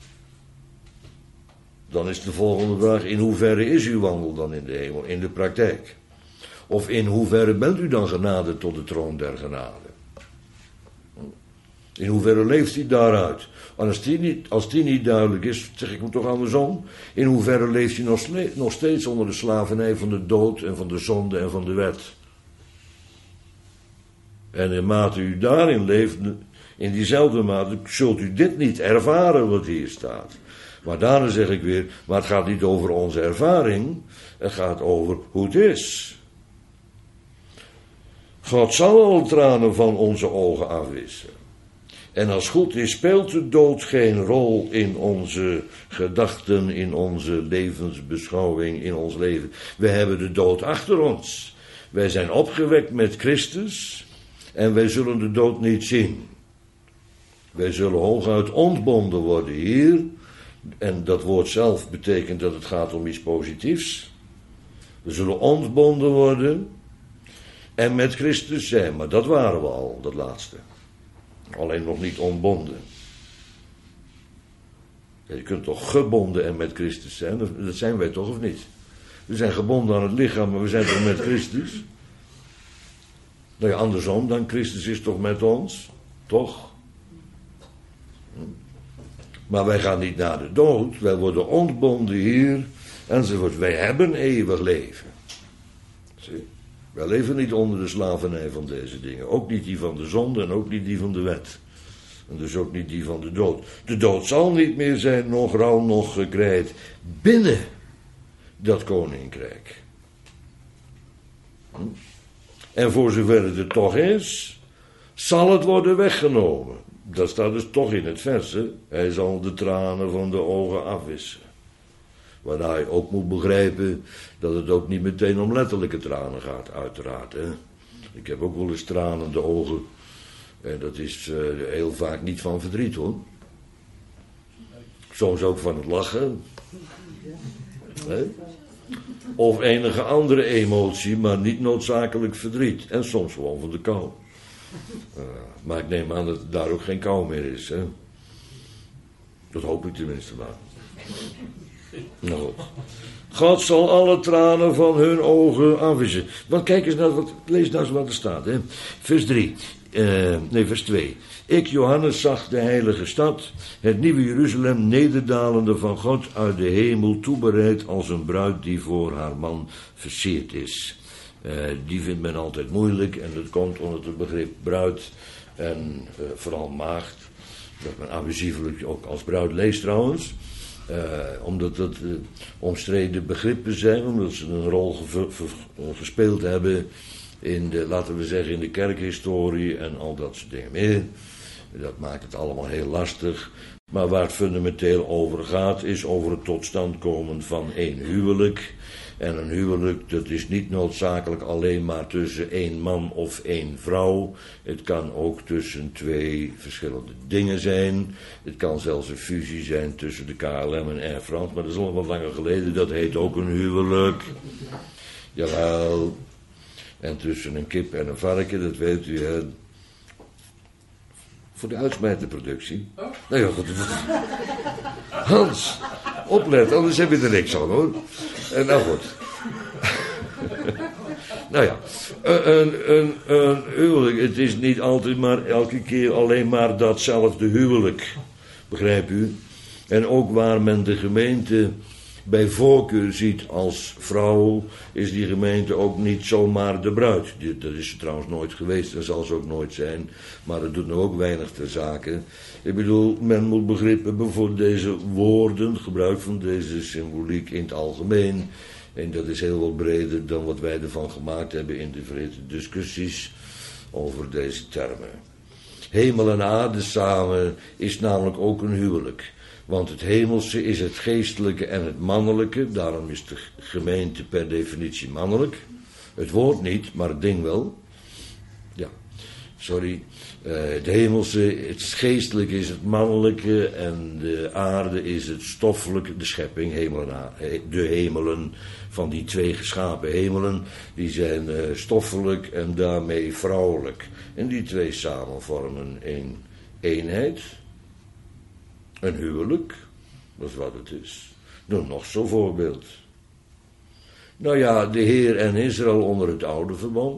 Dan is de volgende vraag, in hoeverre is uw wandel dan in de hemel, in de praktijk? Of in hoeverre bent u dan genaderd tot de troon der genade? In hoeverre leeft hij daaruit? En als die niet, als die niet duidelijk is, zeg ik hem toch andersom. In hoeverre leeft hij nog, nog steeds onder de slavernij van de dood en van de zonde en van de wet? En in mate u daarin leeft, in diezelfde mate, zult u dit niet ervaren wat hier staat. Maar daarna zeg ik weer, maar het gaat niet over onze ervaring, het gaat over hoe het is. God zal alle tranen van onze ogen afwissen. En als goed is, speelt de dood geen rol in onze gedachten, in onze levensbeschouwing, in ons leven. We hebben de dood achter ons. Wij zijn opgewekt met Christus en wij zullen de dood niet zien. Wij zullen hooguit ontbonden worden hier. En dat woord zelf betekent dat het gaat om iets positiefs. We zullen ontbonden worden en met Christus zijn. Maar dat waren we al, dat laatste. Alleen nog niet ontbonden. Ja, je kunt toch gebonden en met Christus zijn? Dat zijn wij toch of niet? We zijn gebonden aan het lichaam, maar we zijn toch met Christus? Nou ja, andersom dan, Christus is toch met ons? Toch? Maar wij gaan niet naar de dood, wij worden ontbonden hier, enzovoort. Wij hebben eeuwig leven. Zie? Wij leven niet onder de slavernij van deze dingen. Ook niet die van de zonde en ook niet die van de wet. En dus ook niet die van de dood. De dood zal niet meer zijn, nog rouw, nog gekrijt, binnen dat koninkrijk. Hm? En voor zover het er toch is, zal het worden weggenomen. Dat staat dus toch in het vers, hè? Hij zal de tranen van de ogen afwissen. Waarna je ook moet begrijpen dat het ook niet meteen om letterlijke tranen gaat, uiteraard. Hè? Ik heb ook wel eens tranende ogen. En dat is uh, heel vaak niet van verdriet, hoor. Soms ook van het lachen. Hè? Of enige andere emotie, maar niet noodzakelijk verdriet. En soms gewoon van de kou. Uh, maar ik neem aan dat daar ook geen kou meer is. Hè? Dat hoop ik tenminste maar. Nou goed. God zal alle tranen van hun ogen afwissen. Want kijk eens naar wat, lees nou eens wat er staat. Hè? Vers drie. Uh, nee, vers twee. Ik, Johannes, zag de heilige stad, het nieuwe Jeruzalem, nederdalende van God uit de hemel, toebereid als een bruid die voor haar man versierd is. Uh, die vindt men altijd moeilijk en dat komt onder het begrip bruid en uh, vooral maagd dat men abusievelijk ook als bruid leest trouwens. Uh, omdat dat uh, omstreden begrippen zijn, omdat ze een rol ge- ge- gespeeld hebben in de, laten we zeggen, in de kerkhistorie en al dat soort dingen meer. Dat maakt het allemaal heel lastig. Maar waar het fundamenteel over gaat, is over het tot stand komen van één huwelijk. En een huwelijk, dat is niet noodzakelijk alleen maar tussen één man of één vrouw. Het kan ook tussen twee verschillende dingen zijn. Het kan zelfs een fusie zijn tussen de K L M en Air France. Maar dat is al wat langer geleden, dat heet ook een huwelijk. Jawel. En tussen een kip en een varken, dat weet u, hè. Voor de uitsmijterproductie. Oh. Nou ja, goed. Hans, oplet, anders heb je er niks aan, hoor. En nou goed. Nou ja, een, een, een huwelijk, het is niet altijd maar elke keer alleen maar datzelfde huwelijk. Begrijp u? En ook waar men de gemeente bij voorkeur ziet als vrouw, is die gemeente ook niet zomaar de bruid. Dat is ze trouwens nooit geweest en zal ze ook nooit zijn. Maar het doet nog ook weinig ter zake. Ik bedoel, men moet begrip hebben voor deze woorden, gebruik van deze symboliek in het algemeen. En dat is heel wat breder dan wat wij ervan gemaakt hebben in de verhitte discussies over deze termen. Hemel en aarde samen is namelijk ook een huwelijk. Want het hemelse is het geestelijke en het mannelijke. Daarom is de gemeente per definitie mannelijk. Het woord niet, maar het ding wel. Ja, sorry. Uh, het hemelse, het geestelijke is het mannelijke. En de aarde is het stoffelijke, de schepping, hemel en aarde. De hemelen van die twee geschapen hemelen, die zijn uh, stoffelijk en daarmee vrouwelijk. En die twee samen vormen een eenheid. Een huwelijk, dat is wat het is. Noem nog zo'n voorbeeld. Nou ja, de Heer en Israël onder het oude verbond.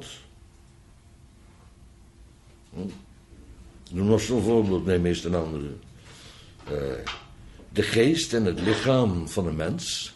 Hm? Noem nog zo'n voorbeeld, neem eerst een andere. Uh, de geest en het lichaam van een mens.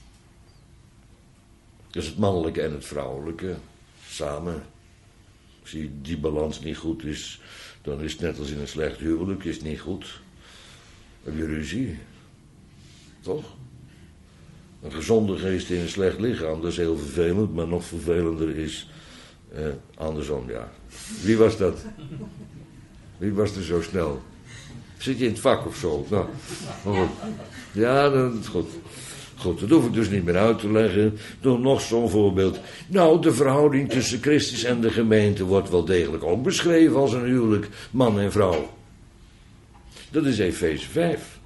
Dus het mannelijke en het vrouwelijke samen. Als die balans niet goed is, dan is het net als in een slecht huwelijk, is het niet goed. Heb je ruzie? Toch? Een gezonde geest in een slecht lichaam, dat is heel vervelend, maar nog vervelender is eh, andersom, ja. Wie was dat? Wie was er zo snel? Zit je in het vak of zo? Nou, goed. Ja, dat is goed. Goed, dat hoef ik dus niet meer uit te leggen. Door nog zo'n voorbeeld. Nou, de verhouding tussen Christus en de gemeente wordt wel degelijk ook beschreven als een huwelijk, man en vrouw. Dat is Efeze vijf.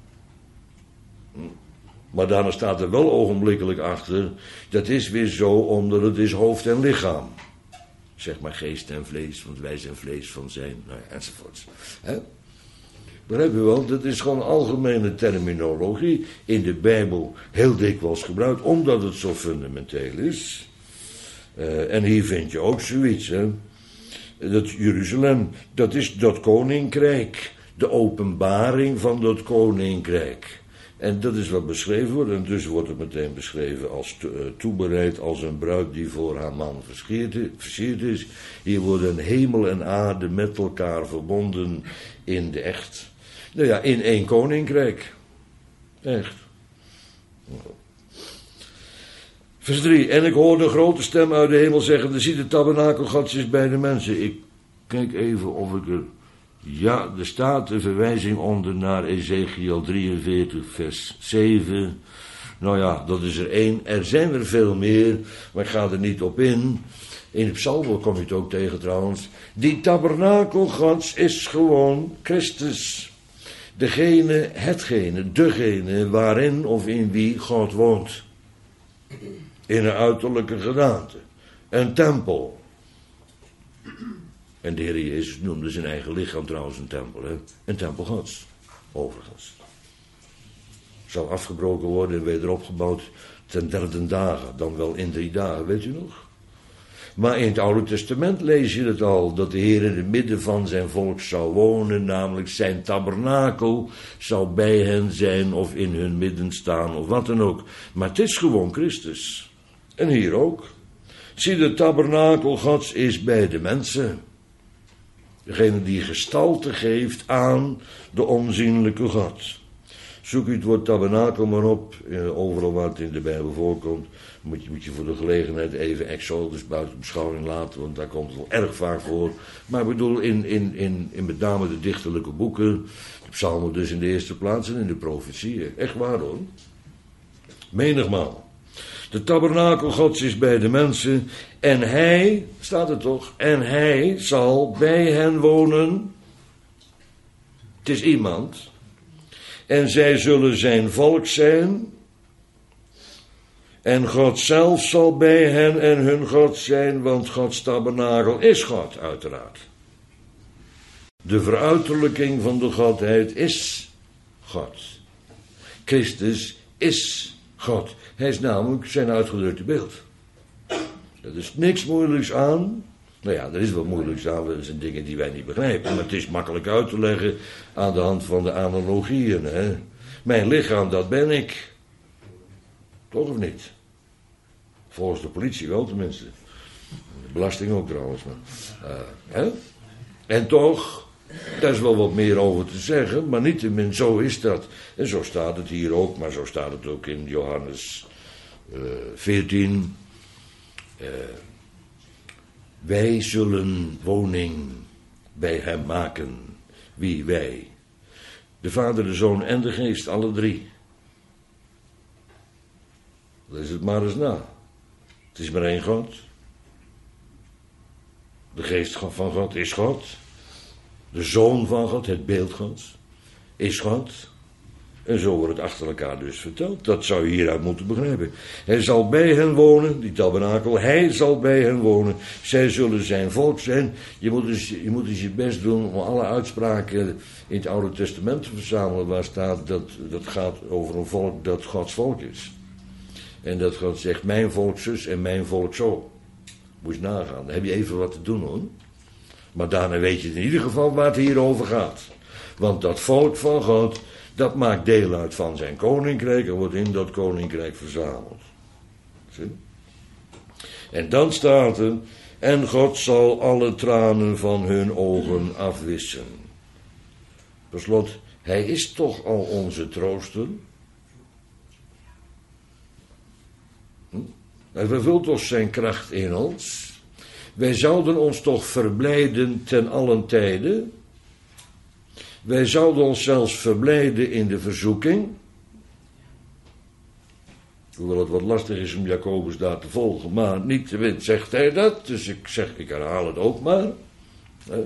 Maar daarna staat er wel ogenblikkelijk achter, dat is weer zo omdat het is hoofd en lichaam. Zeg maar geest en vlees, want wij zijn vlees van zijn, nou ja, enzovoorts. He? Begrijp je wel, dat is gewoon algemene terminologie, in de Bijbel heel dikwijls gebruikt, omdat het zo fundamenteel is. Uh, en hier vind je ook zoiets, hè. Dat Jeruzalem, dat is dat koninkrijk. De openbaring van dat koninkrijk. En dat is wat beschreven wordt. En dus wordt het meteen beschreven als to, uh, toebereid als een bruid die voor haar man versierd is. Hier worden hemel en aarde met elkaar verbonden in de echt. Nou ja, in één koninkrijk. Echt. Vers drie. En ik hoorde een grote stem uit de hemel zeggen, zie de tabernakelgat is bij de mensen. Ik kijk even of ik er... Ja, er staat de verwijzing onder naar Ezekiel drieënveertig, vers zeven. Nou ja, dat is er één. Er zijn er veel meer, maar ik ga er niet op in. In de psalmen kom je het ook tegen trouwens. Die tabernakel Gods is gewoon Christus. Degene, hetgene, degene waarin of in wie God woont. In een uiterlijke gedaante. Een tempel. En de Heer Jezus noemde zijn eigen lichaam trouwens een tempel. Hè? Een tempel Gods. Overigens. Zou afgebroken worden en weer opgebouwd ten derde dagen. Dan wel in drie dagen, weet u nog? Maar in het Oude Testament lees je het al. Dat de Heer in het midden van zijn volk zou wonen. Namelijk zijn tabernakel zou bij hen zijn of in hun midden staan of wat dan ook. Maar het is gewoon Christus. En hier ook. Zie, de tabernakel Gods is bij de mensen. Degene die gestalte geeft aan de onzienlijke God. Zoek u het woord tabernakel maar op, overal waar het in de Bijbel voorkomt. Moet je, moet je voor de gelegenheid even Exodus buiten beschouwing laten, want daar komt het wel erg vaak voor. Maar ik bedoel, in, in, in, in met name de dichterlijke boeken, de psalmen dus in de eerste plaats en in de profetieën. Echt waar hoor. Menigmaal. De tabernakel Gods is bij de mensen en hij, staat er toch, en hij zal bij hen wonen. Het is iemand. En zij zullen zijn volk zijn. En God zelf zal bij hen en hun God zijn, want Gods tabernakel is God, uiteraard. De veruiterlijking van de Godheid is God. Christus is God. Hij is namelijk zijn uitgedrukte beeld. Er is niks moeilijks aan. Nou ja, er is wel moeilijks aan. Dat zijn dingen die wij niet begrijpen. Maar het is makkelijk uit te leggen aan de hand van de analogieën. Hè? Mijn lichaam, dat ben ik. Toch of niet? Volgens de politie wel tenminste. De belasting ook trouwens. Maar, uh, hè? En toch, daar is wel wat meer over te zeggen. Maar niettemin, zo is dat. En zo staat het hier ook. Maar zo staat het ook in Johannes uh, veertien. Uh, wij zullen woning bij hem maken. Wie? Wij. De Vader, de Zoon en de Geest, alle drie. Lees het maar eens na. Het is maar één God. De Geest van God is God. De Zoon van God, het beeld Gods, is God. En zo wordt het achter elkaar dus verteld. Dat zou je hieruit moeten begrijpen. Hij zal bij hen wonen, die tabernakel. Hij zal bij hen wonen. Zij zullen zijn volk zijn. Je moet dus je, moet dus je best doen om alle uitspraken in het Oude Testament te verzamelen. Waar staat dat dat gaat over een volk dat Gods volk is. En dat God zegt, mijn volk zus en mijn volk zo. Moet je nagaan. Dan heb je even wat te doen hoor. Maar daarna weet je in ieder geval waar het hier over gaat. Want dat volk van God, dat maakt deel uit van zijn koninkrijk en wordt in dat koninkrijk verzameld. Zie? En dan staat er, en God zal alle tranen van hun ogen afwissen. Per slot, hij is toch al onze trooster. Hm? Hij vervult toch zijn kracht in ons. Wij zouden ons toch verblijden ten allen tijde. Wij zouden ons zelfs verblijden in de verzoeking. Hoewel het wat lastig is om Jacobus daar te volgen. Maar niettemin zegt hij dat. Dus ik zeg, ik herhaal het ook maar. He.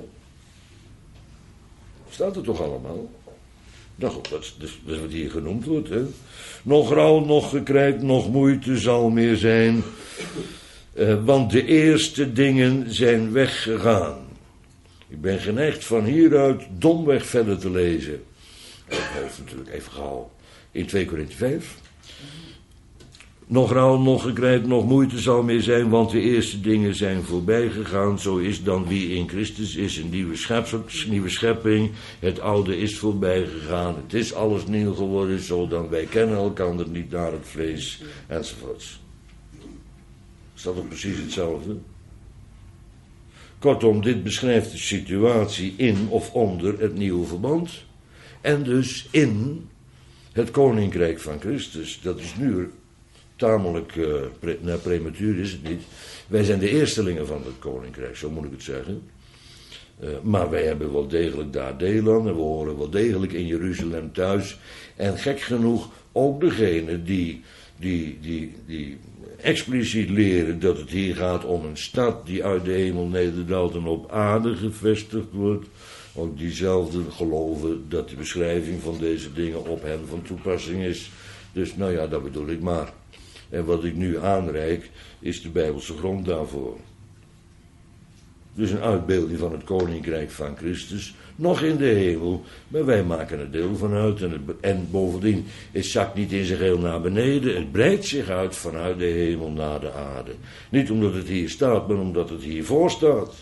Staat er toch allemaal? Nou goed, dat is, dat is wat hier genoemd wordt. Hè. Nog rouw, nog gekrijt, nog moeite zal meer zijn. Uh, want de eerste dingen zijn weggegaan. Ik ben geneigd van hieruit domweg verder te lezen. Het hoofd natuurlijk even gauw. In twee Korinthe vijf. Nog rouw, nog gekrijt, nog moeite zal meer zijn, want de eerste dingen zijn voorbij gegaan. Zo is dan wie in Christus is een nieuwe, schepsel, nieuwe schepping. Het oude is voorbij gegaan. Het is alles nieuw geworden, zodat wij kennen elkaar niet naar het vlees, enzovoorts. Is dat ook precies hetzelfde? Kortom, dit beschrijft de situatie in of onder het nieuwe verbond. En dus in het koninkrijk van Christus. Dat is nu tamelijk, uh, pre, nou, prematuur is het niet. Wij zijn de eerstelingen van het koninkrijk, zo moet ik het zeggen. Uh, maar wij hebben wel degelijk daar deel aan en we horen wel degelijk in Jeruzalem thuis. En gek genoeg ook degene die, die, die, die expliciet leren dat het hier gaat om een stad die uit de hemel nederdaalt en op aarde gevestigd wordt. Ook diezelfde geloven dat de beschrijving van deze dingen op hen van toepassing is. Dus nou ja, dat bedoel ik maar. En wat ik nu aanreik is de Bijbelse grond daarvoor. Dus een uitbeelding van het koninkrijk van Christus, nog in de hemel, maar wij maken er deel van uit. En, het, en bovendien, het zakt niet in zich heel naar beneden, het breidt zich uit vanuit de hemel naar de aarde. Niet omdat het hier staat, maar omdat het hiervoor staat.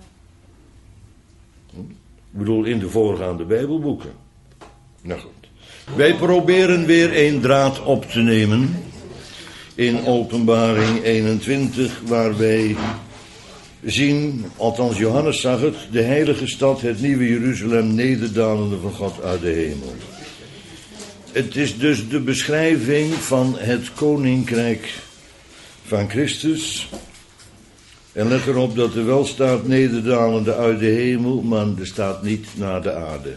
Ik bedoel, in de voorgaande Bijbelboeken. Nou goed. Wij proberen weer een draad op te nemen in Openbaring eenentwintig, waar wij zien, althans Johannes zag het, de heilige stad, het nieuwe Jeruzalem, nederdalende van God uit de hemel. Het is dus de beschrijving van het koninkrijk van Christus. En let erop dat er wel staat nederdalende uit de hemel, maar er staat niet naar de aarde.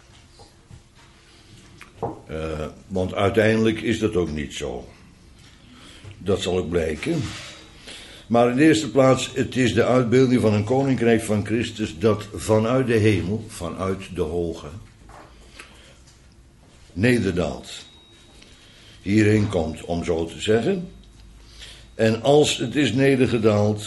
Uh, want uiteindelijk is dat ook niet zo. Dat zal ook blijken. Maar in de eerste plaats, het is de uitbeelding van een koninkrijk van Christus dat vanuit de hemel, vanuit de hoge, nederdaalt. Hierheen komt, om zo te zeggen. En als het is nedergedaald,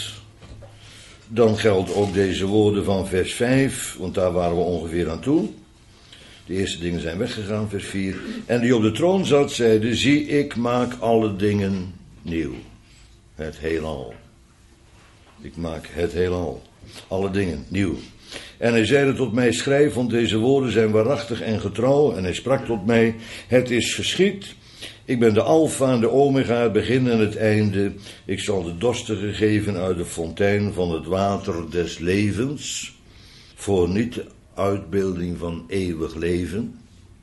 dan geldt ook deze woorden van vers vijf, want daar waren we ongeveer aan toe. De eerste dingen zijn weggegaan, vers vier. En die op de troon zat, zeide, zie, ik maak alle dingen nieuw. Het heelal. Ik maak het heelal. Alle dingen nieuw. En hij zeide tot mij, schrijf, want deze woorden zijn waarachtig en getrouw. En hij sprak tot mij, het is geschied. Ik ben de Alfa en de Omega, het begin en het einde. Ik zal de dorstigen geven uit de fontein van het water des levens. Voor niet de uitbeelding van eeuwig leven.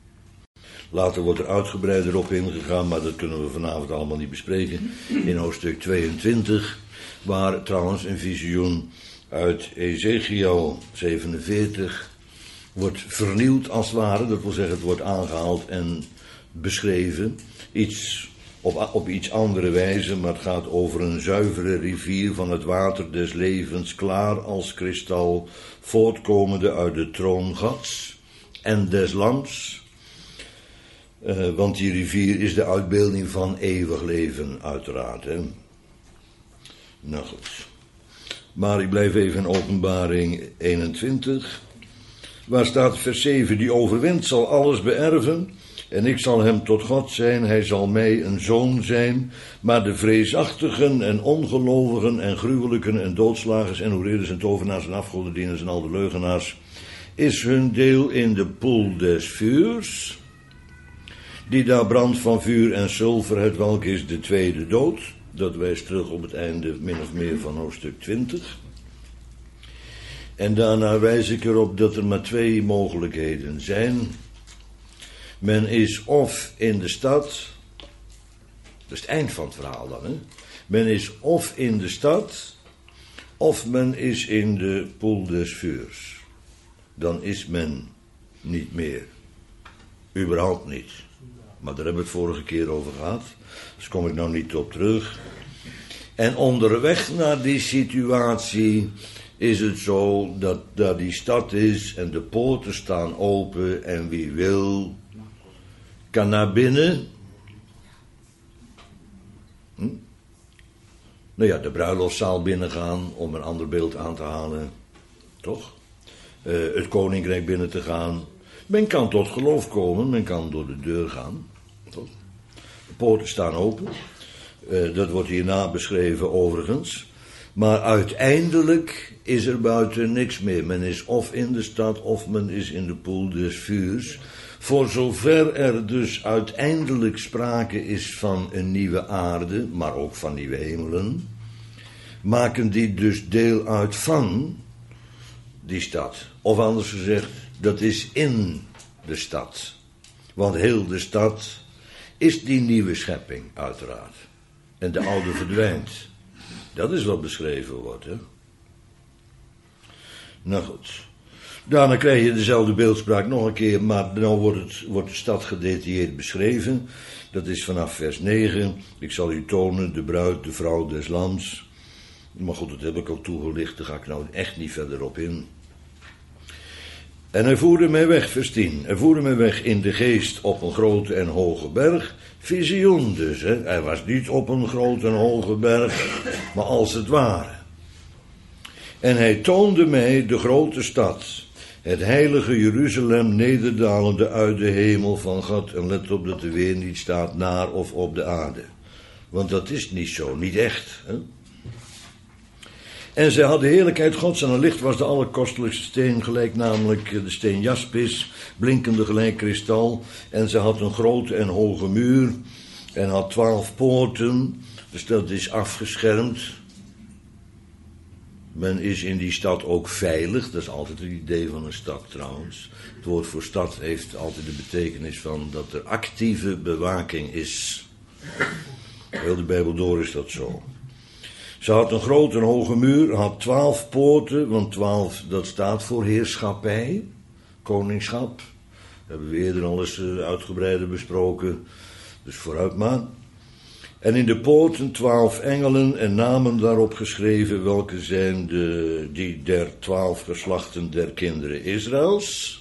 Later wordt er uitgebreider op ingegaan, maar dat kunnen we vanavond allemaal niet bespreken. In hoofdstuk tweeëntwintig, waar trouwens een visioen uit Ezekiel zevenenveertig wordt vernieuwd als het ware. Dat wil zeggen, het wordt aangehaald en beschreven. Iets op, op iets andere wijze, maar het gaat over een zuivere rivier van het water des levens, klaar als kristal, voortkomende uit de troon Gods en des Lams. Uh, want die rivier is de uitbeelding van eeuwig leven, uiteraard. Hè? Nou goed. Maar ik blijf even in Openbaring eenentwintig. Waar staat vers zeven, die overwint zal alles beërven. En ik zal hem tot God zijn, hij zal mij een zoon zijn. Maar de vreesachtigen en ongelovigen en gruwelijken en doodslagers en hoereerders en tovenaars en afgodendieners en al de leugenaars, is hun deel in de poel des vuurs, die daar brandt van vuur en zilver, het welk is de tweede dood. Dat wijst terug op het einde min of meer van hoofdstuk twintig. En daarna wijs ik erop dat er maar twee mogelijkheden zijn. Men is of in de stad, dat is het eind van het verhaal dan, hè? Men is of in de stad, of men is in de poel des vuurs. Dan is men niet meer. Überhaupt niet. Maar daar hebben we het vorige keer over gehad. Dus kom ik nou niet op terug. En onderweg naar die situatie is het zo dat daar die stad is en de poorten staan open en wie wil kan naar binnen. Hm? Nou ja, de bruiloftszaal binnengaan om een ander beeld aan te halen. Toch? Uh, het koninkrijk binnen te gaan. Men kan tot geloof komen, men kan door de deur gaan. Toch? De poorten staan open. Uh, dat wordt hierna beschreven overigens. Maar uiteindelijk is er buiten niks meer. Men is of in de stad of men is in de poel des vuurs. Voor zover er dus uiteindelijk sprake is van een nieuwe aarde, maar ook van nieuwe hemelen, maken die dus deel uit van die stad. Of anders gezegd, dat is in de stad. Want heel de stad is die nieuwe schepping, uiteraard. En de oude verdwijnt. Dat is wat beschreven wordt, hè. Nou goed. Daarna krijg je dezelfde beeldspraak nog een keer, maar nu wordt, het, wordt de stad gedetailleerd beschreven. Dat is vanaf vers negen. Ik zal u tonen, de bruid, de vrouw des lams. Maar goed, dat heb ik al toegelicht, daar ga ik nou echt niet verder op in. En hij voerde mij weg, vers tien. Hij voerde mij weg in de geest op een grote en hoge berg. Visioen dus, hè. Hij was niet op een grote en hoge berg, maar als het ware. En hij toonde mij de grote stad, het heilige Jeruzalem, nederdalende uit de hemel van God. En let op dat er weer niet staat naar of op de aarde. Want dat is niet zo, niet echt. Hè? En zij had de heerlijkheid Gods en haar licht was de allerkostelijkste steen, gelijk namelijk de steen jaspis, blinkende gelijk kristal. En ze had een grote en hoge muur en had twaalf poorten, dus dat is afgeschermd. Men is in die stad ook veilig. Dat is altijd het idee van een stad trouwens. Het woord voor stad heeft altijd de betekenis van dat er actieve bewaking is. Heel de Bijbel door is dat zo. Ze had een grote en hoge muur, had twaalf poorten, want twaalf dat staat voor heerschappij, koningschap. Dat hebben we eerder al eens uitgebreider besproken, dus vooruit maar. En in de poorten twaalf engelen en namen daarop geschreven, welke zijn de, die der twaalf geslachten der kinderen Israëls.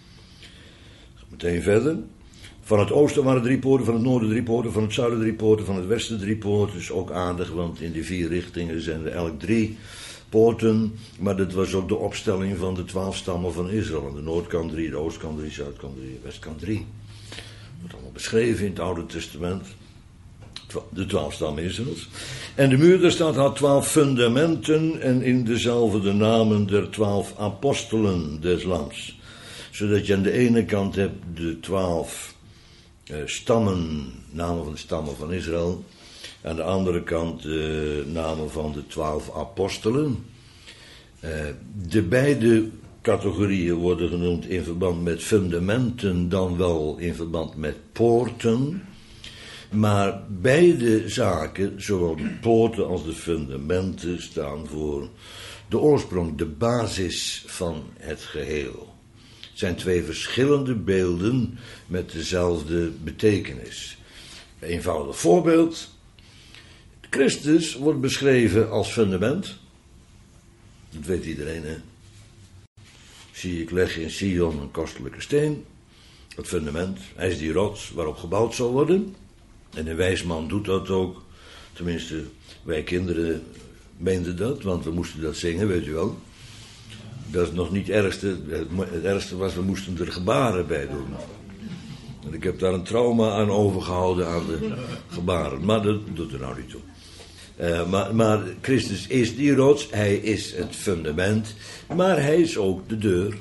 Meteen verder. Van het oosten waren drie poorten, van het noorden drie poorten, van het zuiden drie poorten, van het westen drie poorten. Dus ook aardig, want in die vier richtingen zijn er elk drie poorten. Maar dat was ook de opstelling van de twaalf stammen van Israël. Aan de noordkant drie, de oostkant drie, zuidkant drie, de westkant drie. Dat wordt allemaal beschreven in het Oude Testament. De twaalf stammen Israëls. En de muur daar staat had twaalf fundamenten en in dezelfde de namen der twaalf apostelen des Lams. Zodat je aan de ene kant hebt de twaalf uh, stammen, namen van de stammen van Israël. Aan de andere kant de uh, namen van de twaalf apostelen. Uh, de beide categorieën worden genoemd in verband met fundamenten, dan wel in verband met poorten. Maar beide zaken, zowel de poorten als de fundamenten, staan voor de oorsprong, de basis van het geheel. Het zijn twee verschillende beelden met dezelfde betekenis. Een eenvoudig voorbeeld. Christus wordt beschreven als fundament. Dat weet iedereen, hè. Zie, ik leg in Sion een kostelijke steen. Het fundament, hij is die rots waarop gebouwd zal worden. En een wijs man doet dat ook. Tenminste, wij kinderen meenden dat, want we moesten dat zingen, weet u wel. Dat is nog niet het ergste. Het ergste was, we moesten er gebaren bij doen. En ik heb daar een trauma aan overgehouden aan de gebaren. Maar dat doet er nou niet toe. Uh, maar, maar Christus is die rots, hij is het fundament, maar hij is ook de deur.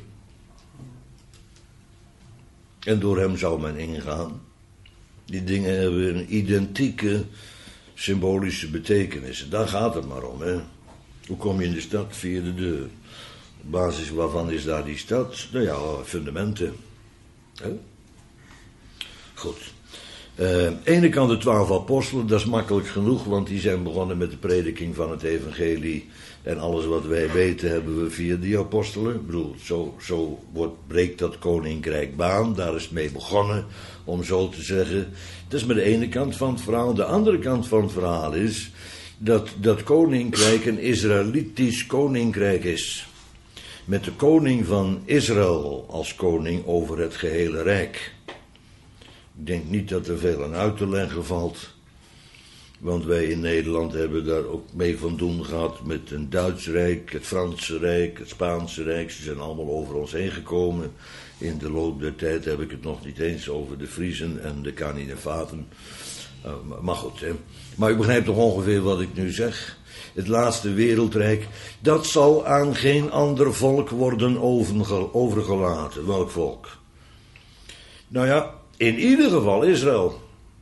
En door hem zou men ingaan. Die dingen hebben een identieke symbolische betekenis. Daar gaat het maar om, hè. Hoe kom je in de stad? Via de deur. Op basis waarvan is daar die stad? Nou ja, fundamenten. Hè? Goed. Uh, aan de ene kant de twaalf apostelen, dat is makkelijk genoeg, want die zijn begonnen met de prediking van het evangelie. En alles wat wij weten hebben we via die apostelen. Ik bedoel, zo, zo wordt, breekt dat koninkrijk baan, daar is het mee begonnen, om zo te zeggen. Dat is maar de ene kant van het verhaal. De andere kant van het verhaal is dat dat koninkrijk een Israëlitisch koninkrijk is. Met de koning van Israël als koning over het gehele rijk. Ik denk niet dat er veel aan uit te leggen valt. Want wij in Nederland hebben daar ook mee van doen gehad met een Duits Rijk, het Franse Rijk, het Spaanse Rijk. Ze zijn allemaal over ons heen gekomen. In de loop der tijd heb ik het nog niet eens over de Friezen en de Caninefaten. Uh, maar goed, hè. Maar u begrijpt toch ongeveer wat ik nu zeg. Het laatste wereldrijk, dat zal aan geen ander volk worden overgelaten. Welk volk? Nou ja, in ieder geval Israël.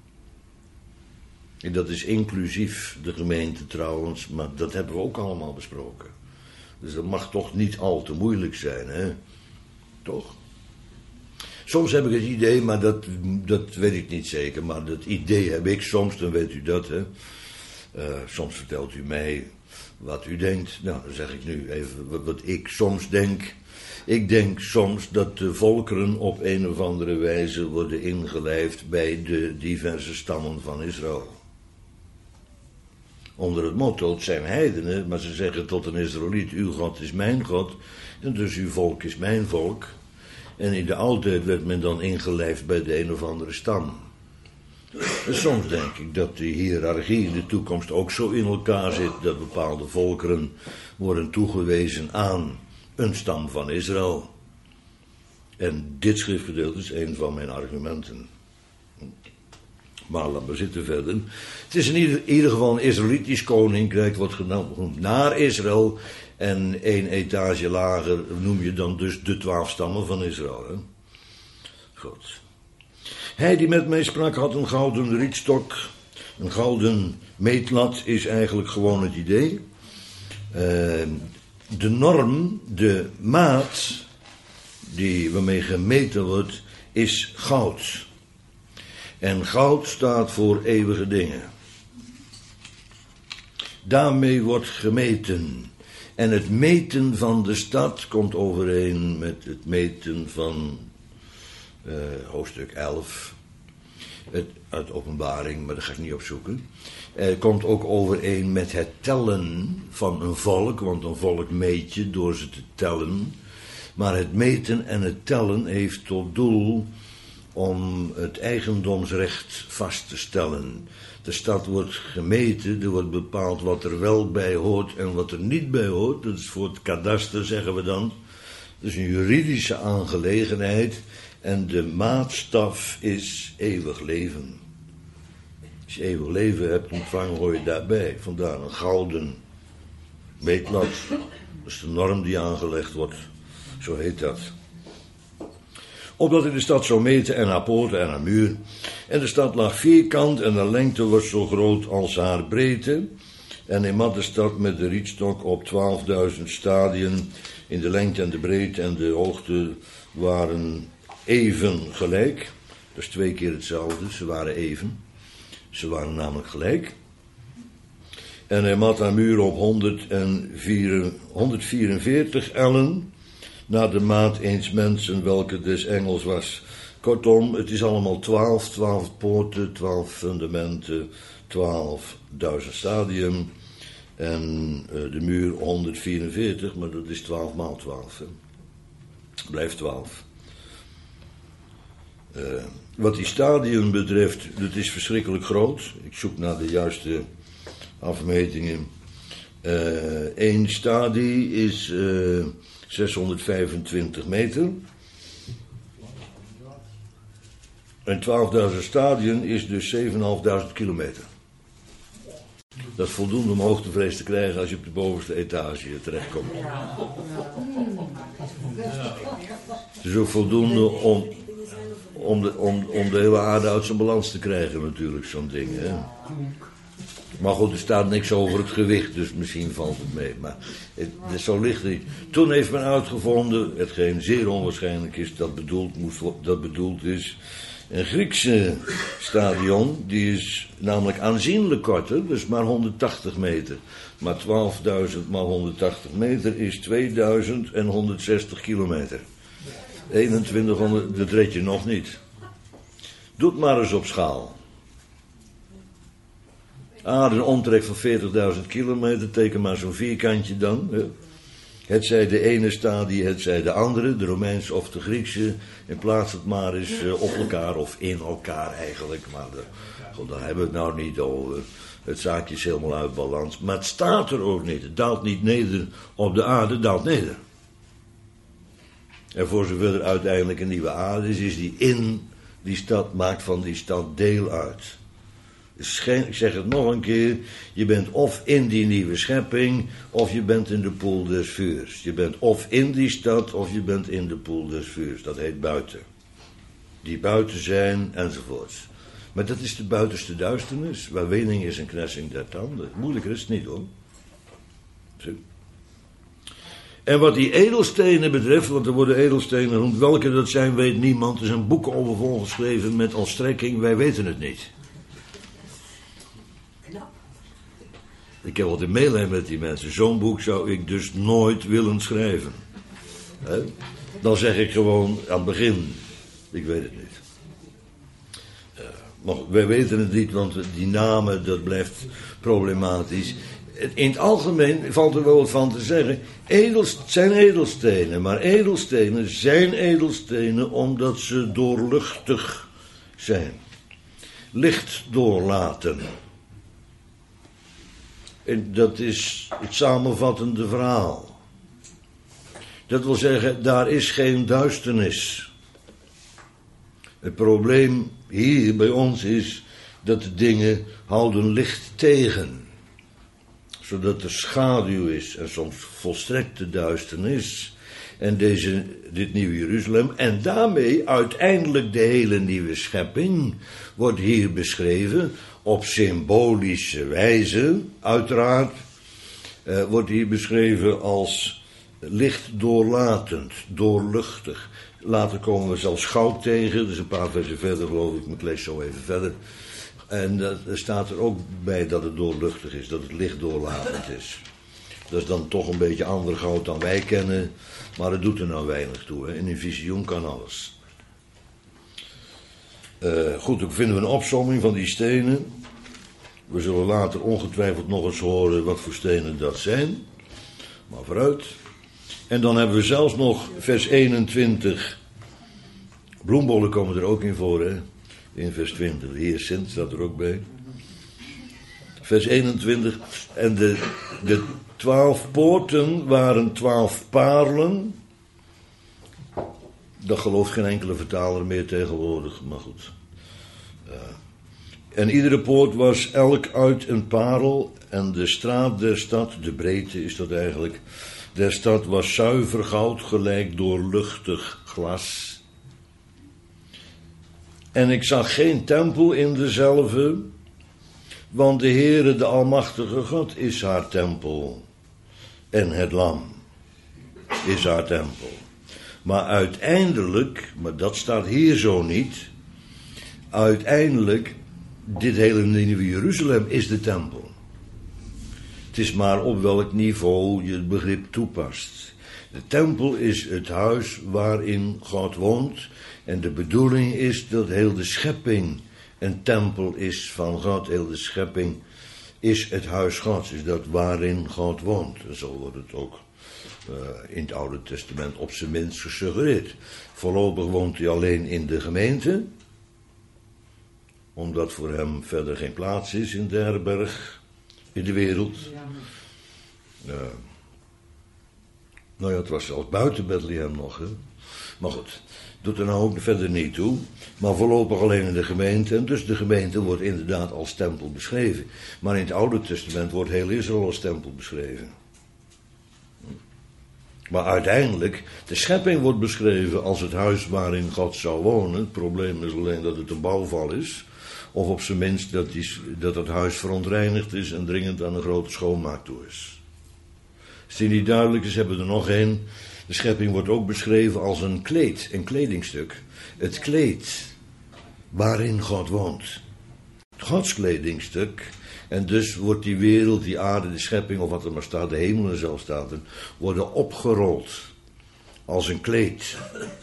En dat is inclusief de gemeente trouwens, maar dat hebben we ook allemaal besproken. Dus dat mag toch niet al te moeilijk zijn, hè? Toch? Soms heb ik het idee, maar dat, dat weet ik niet zeker, maar dat idee heb ik soms, dan weet u dat, hè? Uh, soms vertelt u mij wat u denkt. Nou, dan zeg ik nu even wat, wat ik soms denk. Ik denk soms dat de volkeren op een of andere wijze worden ingelijfd bij de diverse stammen van Israël. Onder het motto, het zijn heidenen, maar ze zeggen tot een Israëliet, uw God is mijn God, en dus uw volk is mijn volk. En in de oudheid werd men dan ingelijfd bij de een of andere stam. En soms denk ik dat de hiërarchie in de toekomst ook zo in elkaar zit, dat bepaalde volkeren worden toegewezen aan een stam van Israël. En dit schriftgedeelte is een van mijn argumenten. Maar laat maar zitten verder. Het is in ieder, in ieder geval een Israëlitisch koninkrijk, wordt genoemd naar Israël. En één etage lager noem je dan dus de twaalf stammen van Israël. Hè? Goed. Hij die met mij sprak had een gouden rietstok. Een gouden meetlat is eigenlijk gewoon het idee. de norm, de maat die waarmee gemeten wordt, is goud. En goud staat voor eeuwige dingen. Daarmee wordt gemeten. En het meten van de stad komt overeen met het meten van uh, hoofdstuk elf. Het, uit Openbaring, maar dat ga ik niet opzoeken. Het komt ook overeen met het tellen van een volk, want een volk meet je door ze te tellen. Maar het meten en het tellen heeft tot doel om het eigendomsrecht vast te stellen. De stad wordt gemeten, er wordt bepaald wat er wel bij hoort en wat er niet bij hoort. Dat is voor het kadaster, zeggen we dan. Dat is een juridische aangelegenheid en de maatstaf is eeuwig leven. Als je eeuwig leven hebt ontvangen, hoor je daarbij. Vandaar een gouden meetlat. Dat is de norm die aangelegd wordt. Zo heet dat. Opdat in de stad zou meten en haar poorten en haar muur. En de stad lag vierkant en de lengte was zo groot als haar breedte. En hij mat de stad met de rietstok op twaalfduizend stadien. In de lengte en de breedte en de hoogte waren even gelijk. Dat is twee keer hetzelfde, ze waren even. Ze waren namelijk gelijk. En hij mat haar muur op honderdvierenveertig ellen. Naar de maat eens mensen, welke des engels was. Kortom, het is allemaal twaalf, twaalf poorten, twaalf fundamenten, twaalfduizend stadium. En uh, de muur honderdvierenveertig, maar dat is twaalf maal twaalf. Hè. Blijft twaalf. Uh, wat die stadium betreft, dat is verschrikkelijk groot. Ik zoek naar de juiste afmetingen. Eén uh, stadie is uh, zeshonderdvijfentwintig meter. En twaalfduizend stadien is dus zevenduizend kilometer. Dat is voldoende om hoogtevrees te krijgen als je op de bovenste etage terechtkomt. Het is ook voldoende om, om, de, om, om de hele aarde uit zijn balans te krijgen natuurlijk, zo'n ding. Hè? Maar goed, er staat niks over het gewicht, dus misschien valt het mee. Maar het, het, zo ligt het niet. Toen heeft men uitgevonden, hetgeen zeer onwaarschijnlijk is, dat bedoeld, moest, dat bedoeld is... Een Griekse stadion, die is namelijk aanzienlijk korter, dus maar honderdtachtig meter. Maar twaalfduizend maal honderdtachtig meter is tweeduizend honderdzestig kilometer. eenentwintighonderd, dat red je nog niet. Doe het maar eens op schaal. Ah, een omtrek van veertigduizend kilometer, teken maar zo'n vierkantje dan. Hè. Het zij de ene stadie, het zij de andere, de Romeinse of de Griekse. In plaats het maar eens uh, op elkaar of in elkaar eigenlijk. Maar de, goed, daar hebben we het nou niet over. Het zaakje is helemaal uit balans. Maar het staat er ook niet. Het daalt niet neder op de aarde, het daalt neder. En voor zover er uiteindelijk een nieuwe aarde is, is die in die stad, maakt van die stad deel uit. Ik zeg het nog een keer, je bent of in die nieuwe schepping, of je bent in de poel des vuurs. Je bent of in die stad, of je bent in de poel des vuurs. Dat heet buiten. Die buiten zijn, enzovoorts. Maar dat is de buitenste duisternis, waar wening is en knessing der tanden. Moeilijker is het niet, hoor. Zie. En wat die edelstenen betreft, want er worden edelstenen genoemd, welke dat zijn weet niemand. Er zijn boeken over volgeschreven met als strekking, wij weten het niet. Ik heb altijd meelijden met die mensen. Zo'n boek zou ik dus nooit willen schrijven. He? Dan zeg ik gewoon aan het begin, ik weet het niet. Uh, maar wij weten het niet, want die namen, dat blijft problematisch. In het algemeen valt er wel wat van te zeggen. Edelst, zijn edelstenen, maar edelstenen zijn edelstenen omdat ze doorluchtig zijn. Licht doorlaten. En dat is het samenvattende verhaal. Dat wil zeggen, daar is geen duisternis. Het probleem hier bij ons is dat de dingen houden licht tegen. Zodat er schaduw is en soms volstrekte duisternis. En deze, dit nieuwe Jeruzalem en daarmee uiteindelijk de hele nieuwe schepping wordt hier beschreven op symbolische wijze, uiteraard. uh, wordt hier beschreven als licht doorlatend, doorluchtig. Later komen we zelfs goud tegen, dus een paar versen verder geloof ik, ik lees zo even verder. En uh, er staat er ook bij dat het doorluchtig is, dat het licht doorlatend is. Dat is dan toch een beetje ander goud dan wij kennen, maar het doet er nou weinig toe. Hè. In een visioen kan alles. Uh, goed, dan vinden we een opsomming van die stenen. We zullen later ongetwijfeld nog eens horen wat voor stenen dat zijn. Maar vooruit. En dan hebben we zelfs nog vers eenentwintig. Bloembollen komen er ook in voor, hè. In vers twintig. De Heer Sint staat er ook bij. Vers eenentwintig. En de, de twaalf poorten waren twaalf parelen. Dat gelooft geen enkele vertaler meer tegenwoordig, maar goed. Uh, en iedere poort was elk uit een parel. En de straat der stad, de breedte is dat eigenlijk, der stad was zuiver goud, gelijk doorluchtig glas. En ik zag geen tempel in dezelve, want de Heere, de Almachtige God, is haar tempel. En het lam is haar tempel. Maar uiteindelijk, maar dat staat hier zo niet, uiteindelijk, dit hele nieuwe Jeruzalem is de tempel. Het is maar op welk niveau je het begrip toepast. De tempel is het huis waarin God woont. En de bedoeling is dat heel de schepping een tempel is van God. Heel de schepping is het huis Gods. Is dat waarin God woont. En zo wordt het ook uh, in het Oude Testament op zijn minst gesuggereerd. Voorlopig woont hij alleen in de gemeente. Omdat voor hem verder geen plaats is in de herberg. In de wereld. Uh, nou ja, het was zelfs buiten Bethlehem nog. Hè? Maar goed, doet er nou ook verder niet toe. Maar voorlopig alleen in de gemeente. En dus de gemeente wordt inderdaad als tempel beschreven. Maar in het Oude Testament wordt heel Israël als tempel beschreven. Maar uiteindelijk, de schepping wordt beschreven als het huis waarin God zou wonen. Het probleem is alleen dat het een bouwval is. Of op zijn minst dat, die, dat het huis verontreinigd is en dringend aan een grote schoonmaak toe is. Als die niet duidelijk is, hebben we er nog één. De schepping wordt ook beschreven als een kleed, een kledingstuk. Het kleed waarin God woont. Gods kledingstuk. En dus wordt die wereld, die aarde, de schepping, of wat er maar staat, de hemelen zelfs staat, worden opgerold. Als een kleed.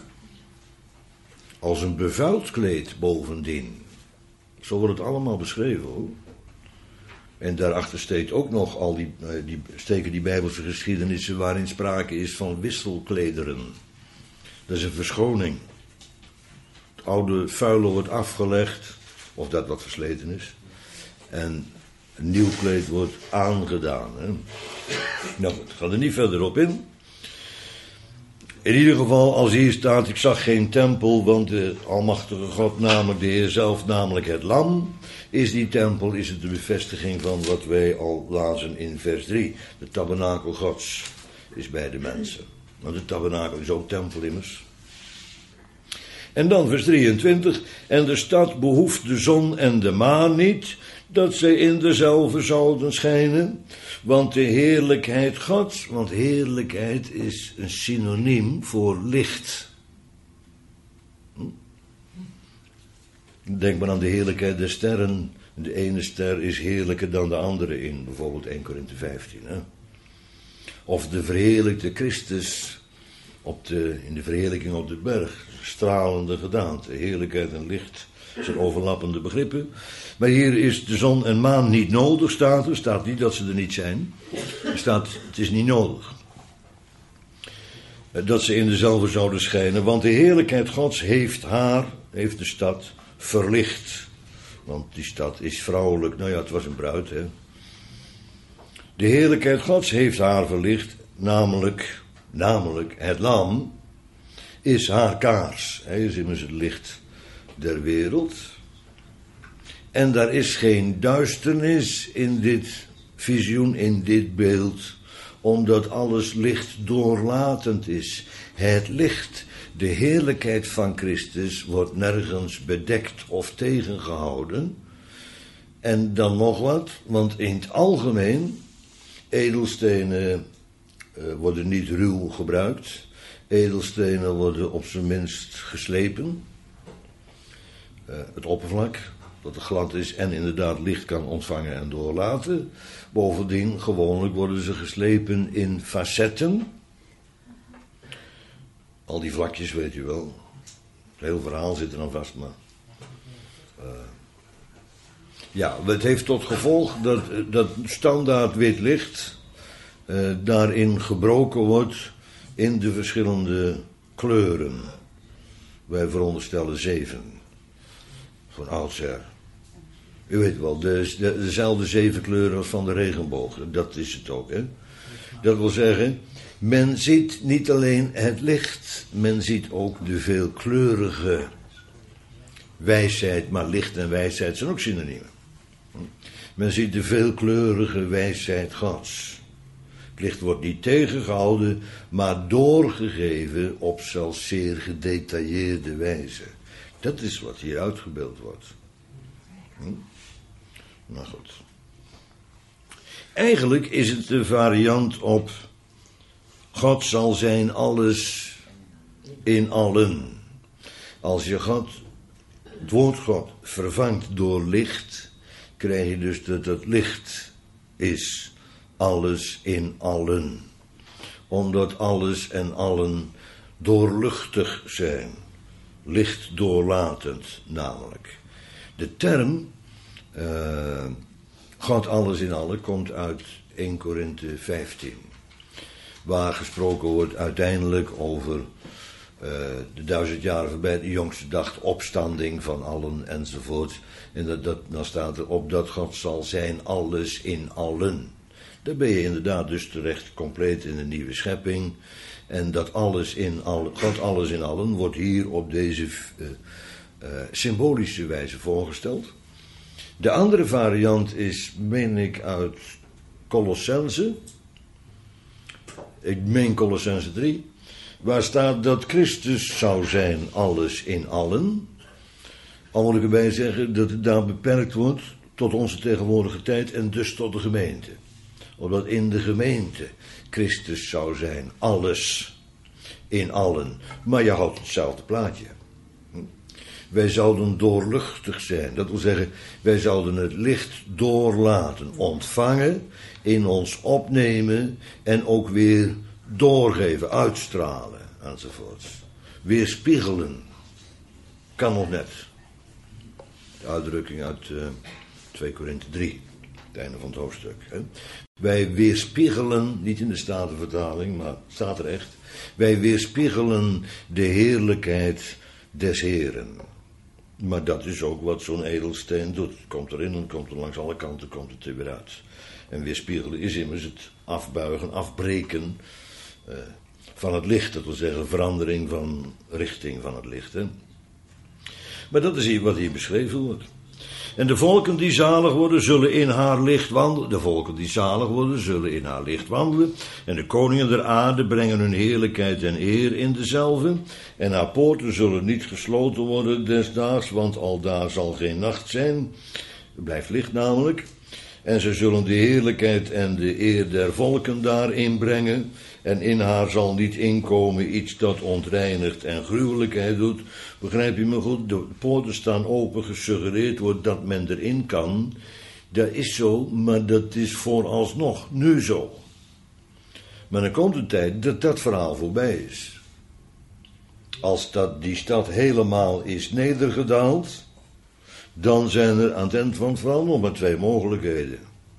Als een bevuild kleed bovendien. Zo wordt het allemaal beschreven, hoor. En daarachter steekt ook nog al die, die, steken die Bijbelse geschiedenissen waarin sprake is van wisselklederen. Dat is een verschoning. Het oude vuile wordt afgelegd, of dat wat versleten is. En een nieuw kleed wordt aangedaan. Hè. Nou goed, ik ga er niet verder op in. In ieder geval, als hier staat, ik zag geen tempel, want de Almachtige God, namelijk de Heer zelf, namelijk het lam, is die tempel, is het de bevestiging van wat wij al lazen in vers drie. De tabernakel Gods is bij de mensen. Want de tabernakel is ook tempel immers. En dan vers drieëntwintig, en de stad behoeft de zon en de maan niet, dat zij in dezelve zouden schijnen, want de heerlijkheid Gods, want heerlijkheid is een synoniem voor licht. Hm? Denk maar aan de heerlijkheid der sterren. De ene ster is heerlijker dan de andere in bijvoorbeeld eerste Korinthe vijftien. Hè? Of de verheerlijkte Christus op de, in de verheerlijking op de berg. Stralende gedaante, heerlijkheid en licht zijn overlappende begrippen. Maar hier is de zon en maan niet nodig, staat er. Staat niet dat ze er niet zijn. Er staat, het is niet nodig. Dat ze in dezelfde zouden schijnen. Want de heerlijkheid Gods heeft haar, heeft de stad, verlicht. Want die stad is vrouwelijk. Nou ja, het was een bruid, hè. De heerlijkheid Gods heeft haar verlicht. Namelijk, namelijk het lam is haar kaars. Hij is immers het licht der wereld. En daar is geen duisternis in dit visioen, in dit beeld, omdat alles licht doorlatend is. Het licht, de heerlijkheid van Christus, wordt nergens bedekt of tegengehouden. En dan nog wat, want in het algemeen Edelstenen uh, worden niet ruw gebruikt. Edelstenen worden op zijn minst geslepen. Uh, het oppervlak, dat het glad is en inderdaad licht kan ontvangen en doorlaten. Bovendien, gewoonlijk worden ze geslepen in facetten. Al die vlakjes weet u wel. Het hele verhaal zit er dan vast, maar... Uh, ja, het heeft tot gevolg dat, dat standaard wit licht uh, daarin gebroken wordt in de verschillende kleuren. Wij veronderstellen zeven. Van oudsher. U weet wel, de, de, dezelfde zeven kleuren als van de regenboog. Dat is het ook, hè. Dat wil zeggen, men ziet niet alleen het licht, men ziet ook de veelkleurige wijsheid, maar licht en wijsheid zijn ook synoniemen. Men ziet de veelkleurige wijsheid Gods. Het licht wordt niet tegengehouden, maar doorgegeven op zelfs zeer gedetailleerde wijze. Dat is wat hier uitgebeeld wordt. Hm? Nou goed. Eigenlijk is het de variant op God zal zijn alles in allen. Als je God, het woord God vervangt door licht, krijg je dus dat het licht is alles in allen. Omdat alles en allen doorluchtig zijn. Licht doorlatend namelijk. De term uh, God alles in allen komt uit eerste Korinthe vijftien. Waar gesproken wordt uiteindelijk over uh, de duizend jaren voorbij, de jongste dag, opstanding van allen enzovoort. En dat, dat, dan staat er op dat God zal zijn alles in allen. Dan ben je inderdaad dus terecht compleet in een nieuwe schepping. En dat alles in allen, God alles in allen wordt hier op deze uh, uh, symbolische wijze voorgesteld. De andere variant is, meen ik, uit Colossense. Ik meen Colossense drie. Waar staat dat Christus zou zijn alles in allen. Al moet ik erbij zeggen dat het daar beperkt wordt tot onze tegenwoordige tijd en dus tot de gemeente. Omdat in de gemeente Christus zou zijn alles in allen. Maar je houdt hetzelfde plaatje. Wij zouden doorluchtig zijn. Dat wil zeggen, wij zouden het licht doorlaten, ontvangen, in ons opnemen en ook weer doorgeven, uitstralen enzovoort. Weerspiegelen. Kan nog net. De uitdrukking uit uh, twee Korinthe drie. Het einde van het hoofdstuk. Hè. Wij weerspiegelen, niet in de Statenvertaling, maar staat er echt. Wij weerspiegelen de heerlijkheid des Heeren. Maar dat is ook wat zo'n edelsteen doet. Het komt erin en komt er langs alle kanten komt het er weer uit. En weerspiegelen is immers het afbuigen, afbreken uh, van het licht. Dat wil zeggen verandering van richting van het licht. Hè. Maar dat is hier wat hier beschreven wordt. En de volken die zalig worden, zullen in haar licht wandelen. De volken die zalig worden, zullen in haar licht wandelen. En de koningen der aarde brengen hun heerlijkheid en eer in dezelve. En haar poorten zullen niet gesloten worden desdaags, want aldaar zal geen nacht zijn. Er blijft licht namelijk. En ze zullen de heerlijkheid en de eer der volken daarin brengen. En in haar zal niet inkomen iets dat ontreinigt en gruwelijkheid doet. Begrijp je me goed? De poorten staan open, gesuggereerd wordt dat men erin kan. Dat is zo, maar dat is vooralsnog nu zo. Maar dan komt een tijd dat dat verhaal voorbij is. Als dat die stad helemaal is nedergedaald, dan zijn er aan het eind van het verhaal nog maar twee mogelijkheden.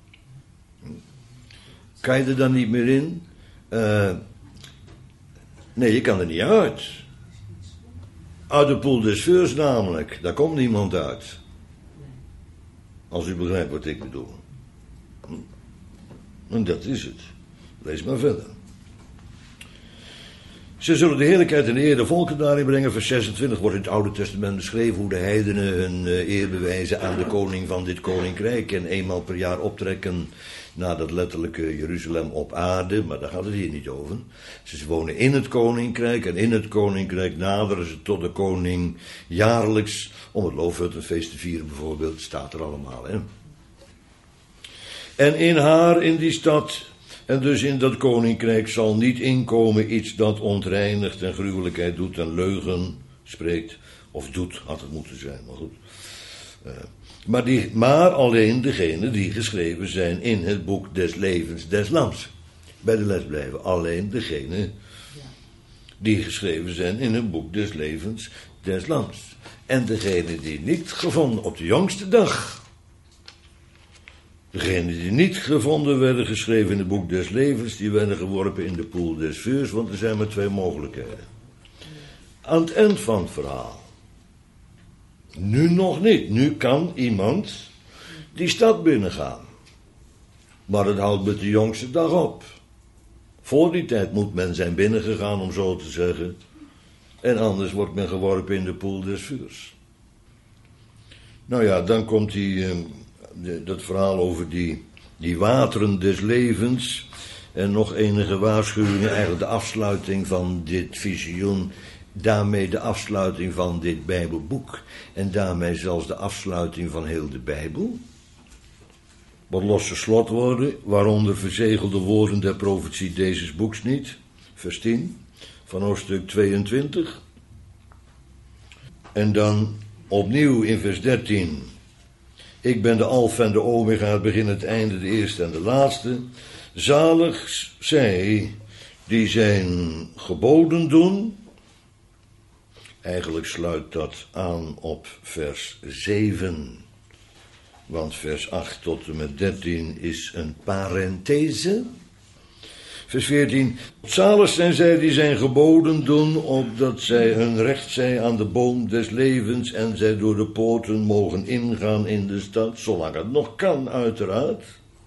Kan je er dan niet meer in? Uh, nee, je kan er niet uit. Uit de poel des vuurs namelijk. Daar komt niemand uit. Als u begrijpt wat ik bedoel. En dat is het. Lees maar verder. Ze zullen de heerlijkheid en de eer der volken daarin brengen. Vers zesentwintig wordt in het Oude Testament beschreven hoe de heidenen hun eer bewijzen aan de koning van dit koninkrijk. En eenmaal per jaar optrekken naar dat letterlijke Jeruzalem op aarde. Maar daar gaat het hier niet over. Ze wonen in het koninkrijk en in het koninkrijk naderen ze tot de koning jaarlijks. Om het Loofhuttenfeest te vieren bijvoorbeeld. Staat er allemaal, hè. En in haar, in die stad, En dus in dat koninkrijk zal niet inkomen iets dat ontreinigt en gruwelijkheid doet en leugen spreekt. Of doet, had het moeten zijn, maar goed. Uh, maar, die, maar alleen degenen die geschreven zijn in het boek des levens des lams. Bij de les blijven. Alleen degenen die geschreven zijn in het boek des levens des lams. En degenen die niet gevonden op de jongste dag. Degenen die niet gevonden werden geschreven in het boek des levens, die werden geworpen in de poel des vuurs, want er zijn maar twee mogelijkheden. Aan het eind van het verhaal. Nu nog niet. Nu kan iemand die stad binnengaan. Maar het houdt met de jongste dag op. Voor die tijd moet men zijn binnengegaan, om zo te zeggen. En anders wordt men geworpen in de poel des vuurs. Nou ja, dan komt die, uh, de, dat verhaal over die, die wateren des levens. En nog enige waarschuwingen, eigenlijk de afsluiting van dit visioen. Daarmee de afsluiting van dit Bijbelboek. En daarmee zelfs de afsluiting van heel de Bijbel. Wat losse slotwoorden, waaronder verzegelde woorden der profetie deze boeks niet. Vers tien van hoofdstuk tweeëntwintig. En dan opnieuw in vers dertien. Ik ben de Alfa en de Omega, het begin, het einde, de eerste en de laatste. Zalig zij die zijn geboden doen. Eigenlijk sluit dat aan op vers zeven. Want vers acht tot en met dertien is een parenthese. Vers veertien. Zalig zijn zij die zijn geboden doen, opdat zij hun recht zij aan de boom des levens en zij door de poorten mogen ingaan in de stad, zolang het nog kan, uiteraard.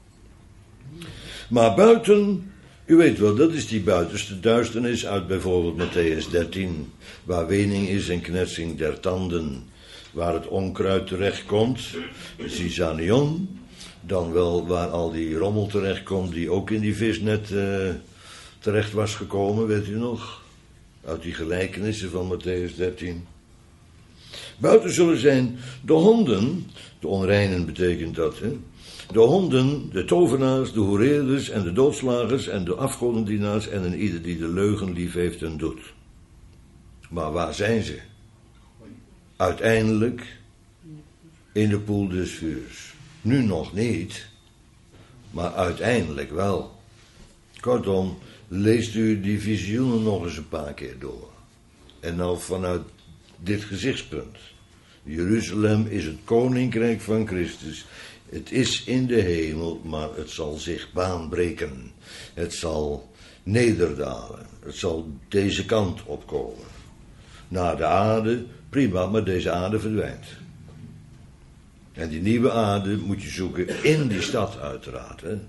Maar buiten, u weet wel, dat is die buitenste duisternis uit bijvoorbeeld Matthäus dertien, waar wening is en knetsing der tanden, waar het onkruid terechtkomt, Zizanion, dan wel waar al die rommel terechtkomt die ook in die visnet uh, terecht was gekomen, weet u nog? Uit die gelijkenissen van Matthäus dertien. Buiten zullen zijn de honden, de onreinen betekent dat, hè? De honden, de tovenaars, de hoereerders en de doodslagers en de afgodendienaars en een ieder die de leugen lief heeft en doet. Maar waar zijn ze? Uiteindelijk in de poel des vuurs. Nu nog niet, maar uiteindelijk wel. Kortom, leest u die visioenen nog eens een paar keer door. En nou vanuit dit gezichtspunt. Jeruzalem is het koninkrijk van Christus. Het is in de hemel, maar het zal zich baanbreken. Het zal nederdalen. Het zal deze kant opkomen. Naar de aarde, prima, maar deze aarde verdwijnt. En die nieuwe aarde moet je zoeken in die stad uiteraard. Hè?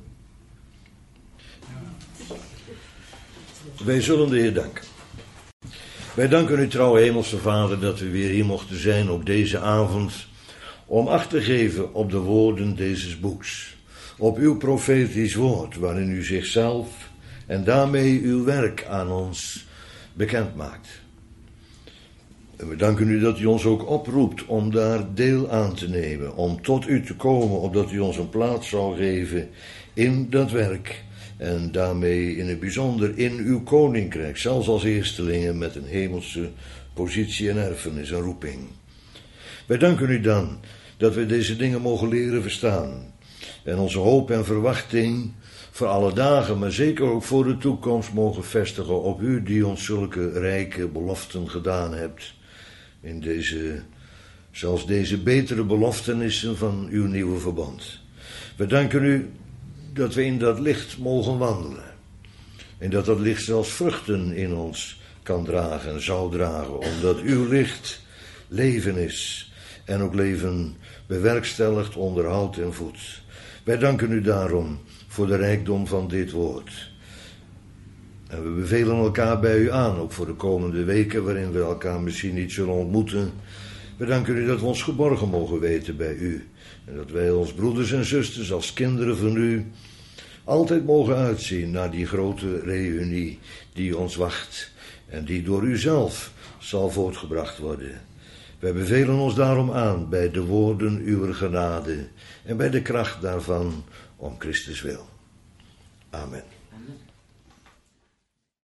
Wij zullen de Heer danken. Wij danken u trouw hemelse Vader dat we weer hier mochten zijn op deze avond om acht te geven op de woorden deze boeks. Op uw profetisch woord waarin u zichzelf en daarmee uw werk aan ons bekend maakt. En we danken u dat u ons ook oproept om daar deel aan te nemen, om tot u te komen, opdat u ons een plaats zal geven in dat werk. En daarmee in het bijzonder in uw koninkrijk, zelfs als eerstelingen met een hemelse positie en erfenis en roeping. Wij danken u dan dat we deze dingen mogen leren verstaan. En onze hoop en verwachting voor alle dagen, maar zeker ook voor de toekomst mogen vestigen op u die ons zulke rijke beloften gedaan hebt. In deze, zelfs deze betere beloftenissen van uw nieuwe verbond. We danken u dat we in dat licht mogen wandelen. En dat dat licht zelfs vruchten in ons kan dragen en zal dragen. Omdat uw licht leven is. En ook leven bewerkstelligt, onderhoudt en voedt. Wij danken u daarom voor de rijkdom van dit woord. En we bevelen elkaar bij u aan, ook voor de komende weken waarin we elkaar misschien niet zullen ontmoeten. We danken u dat we ons geborgen mogen weten bij u. En dat wij als broeders en zusters, als kinderen van u, altijd mogen uitzien naar die grote reunie die ons wacht. En die door u zelf zal voortgebracht worden. Wij bevelen ons daarom aan bij de woorden uwer genade en bij de kracht daarvan om Christus wil. Amen. Amen.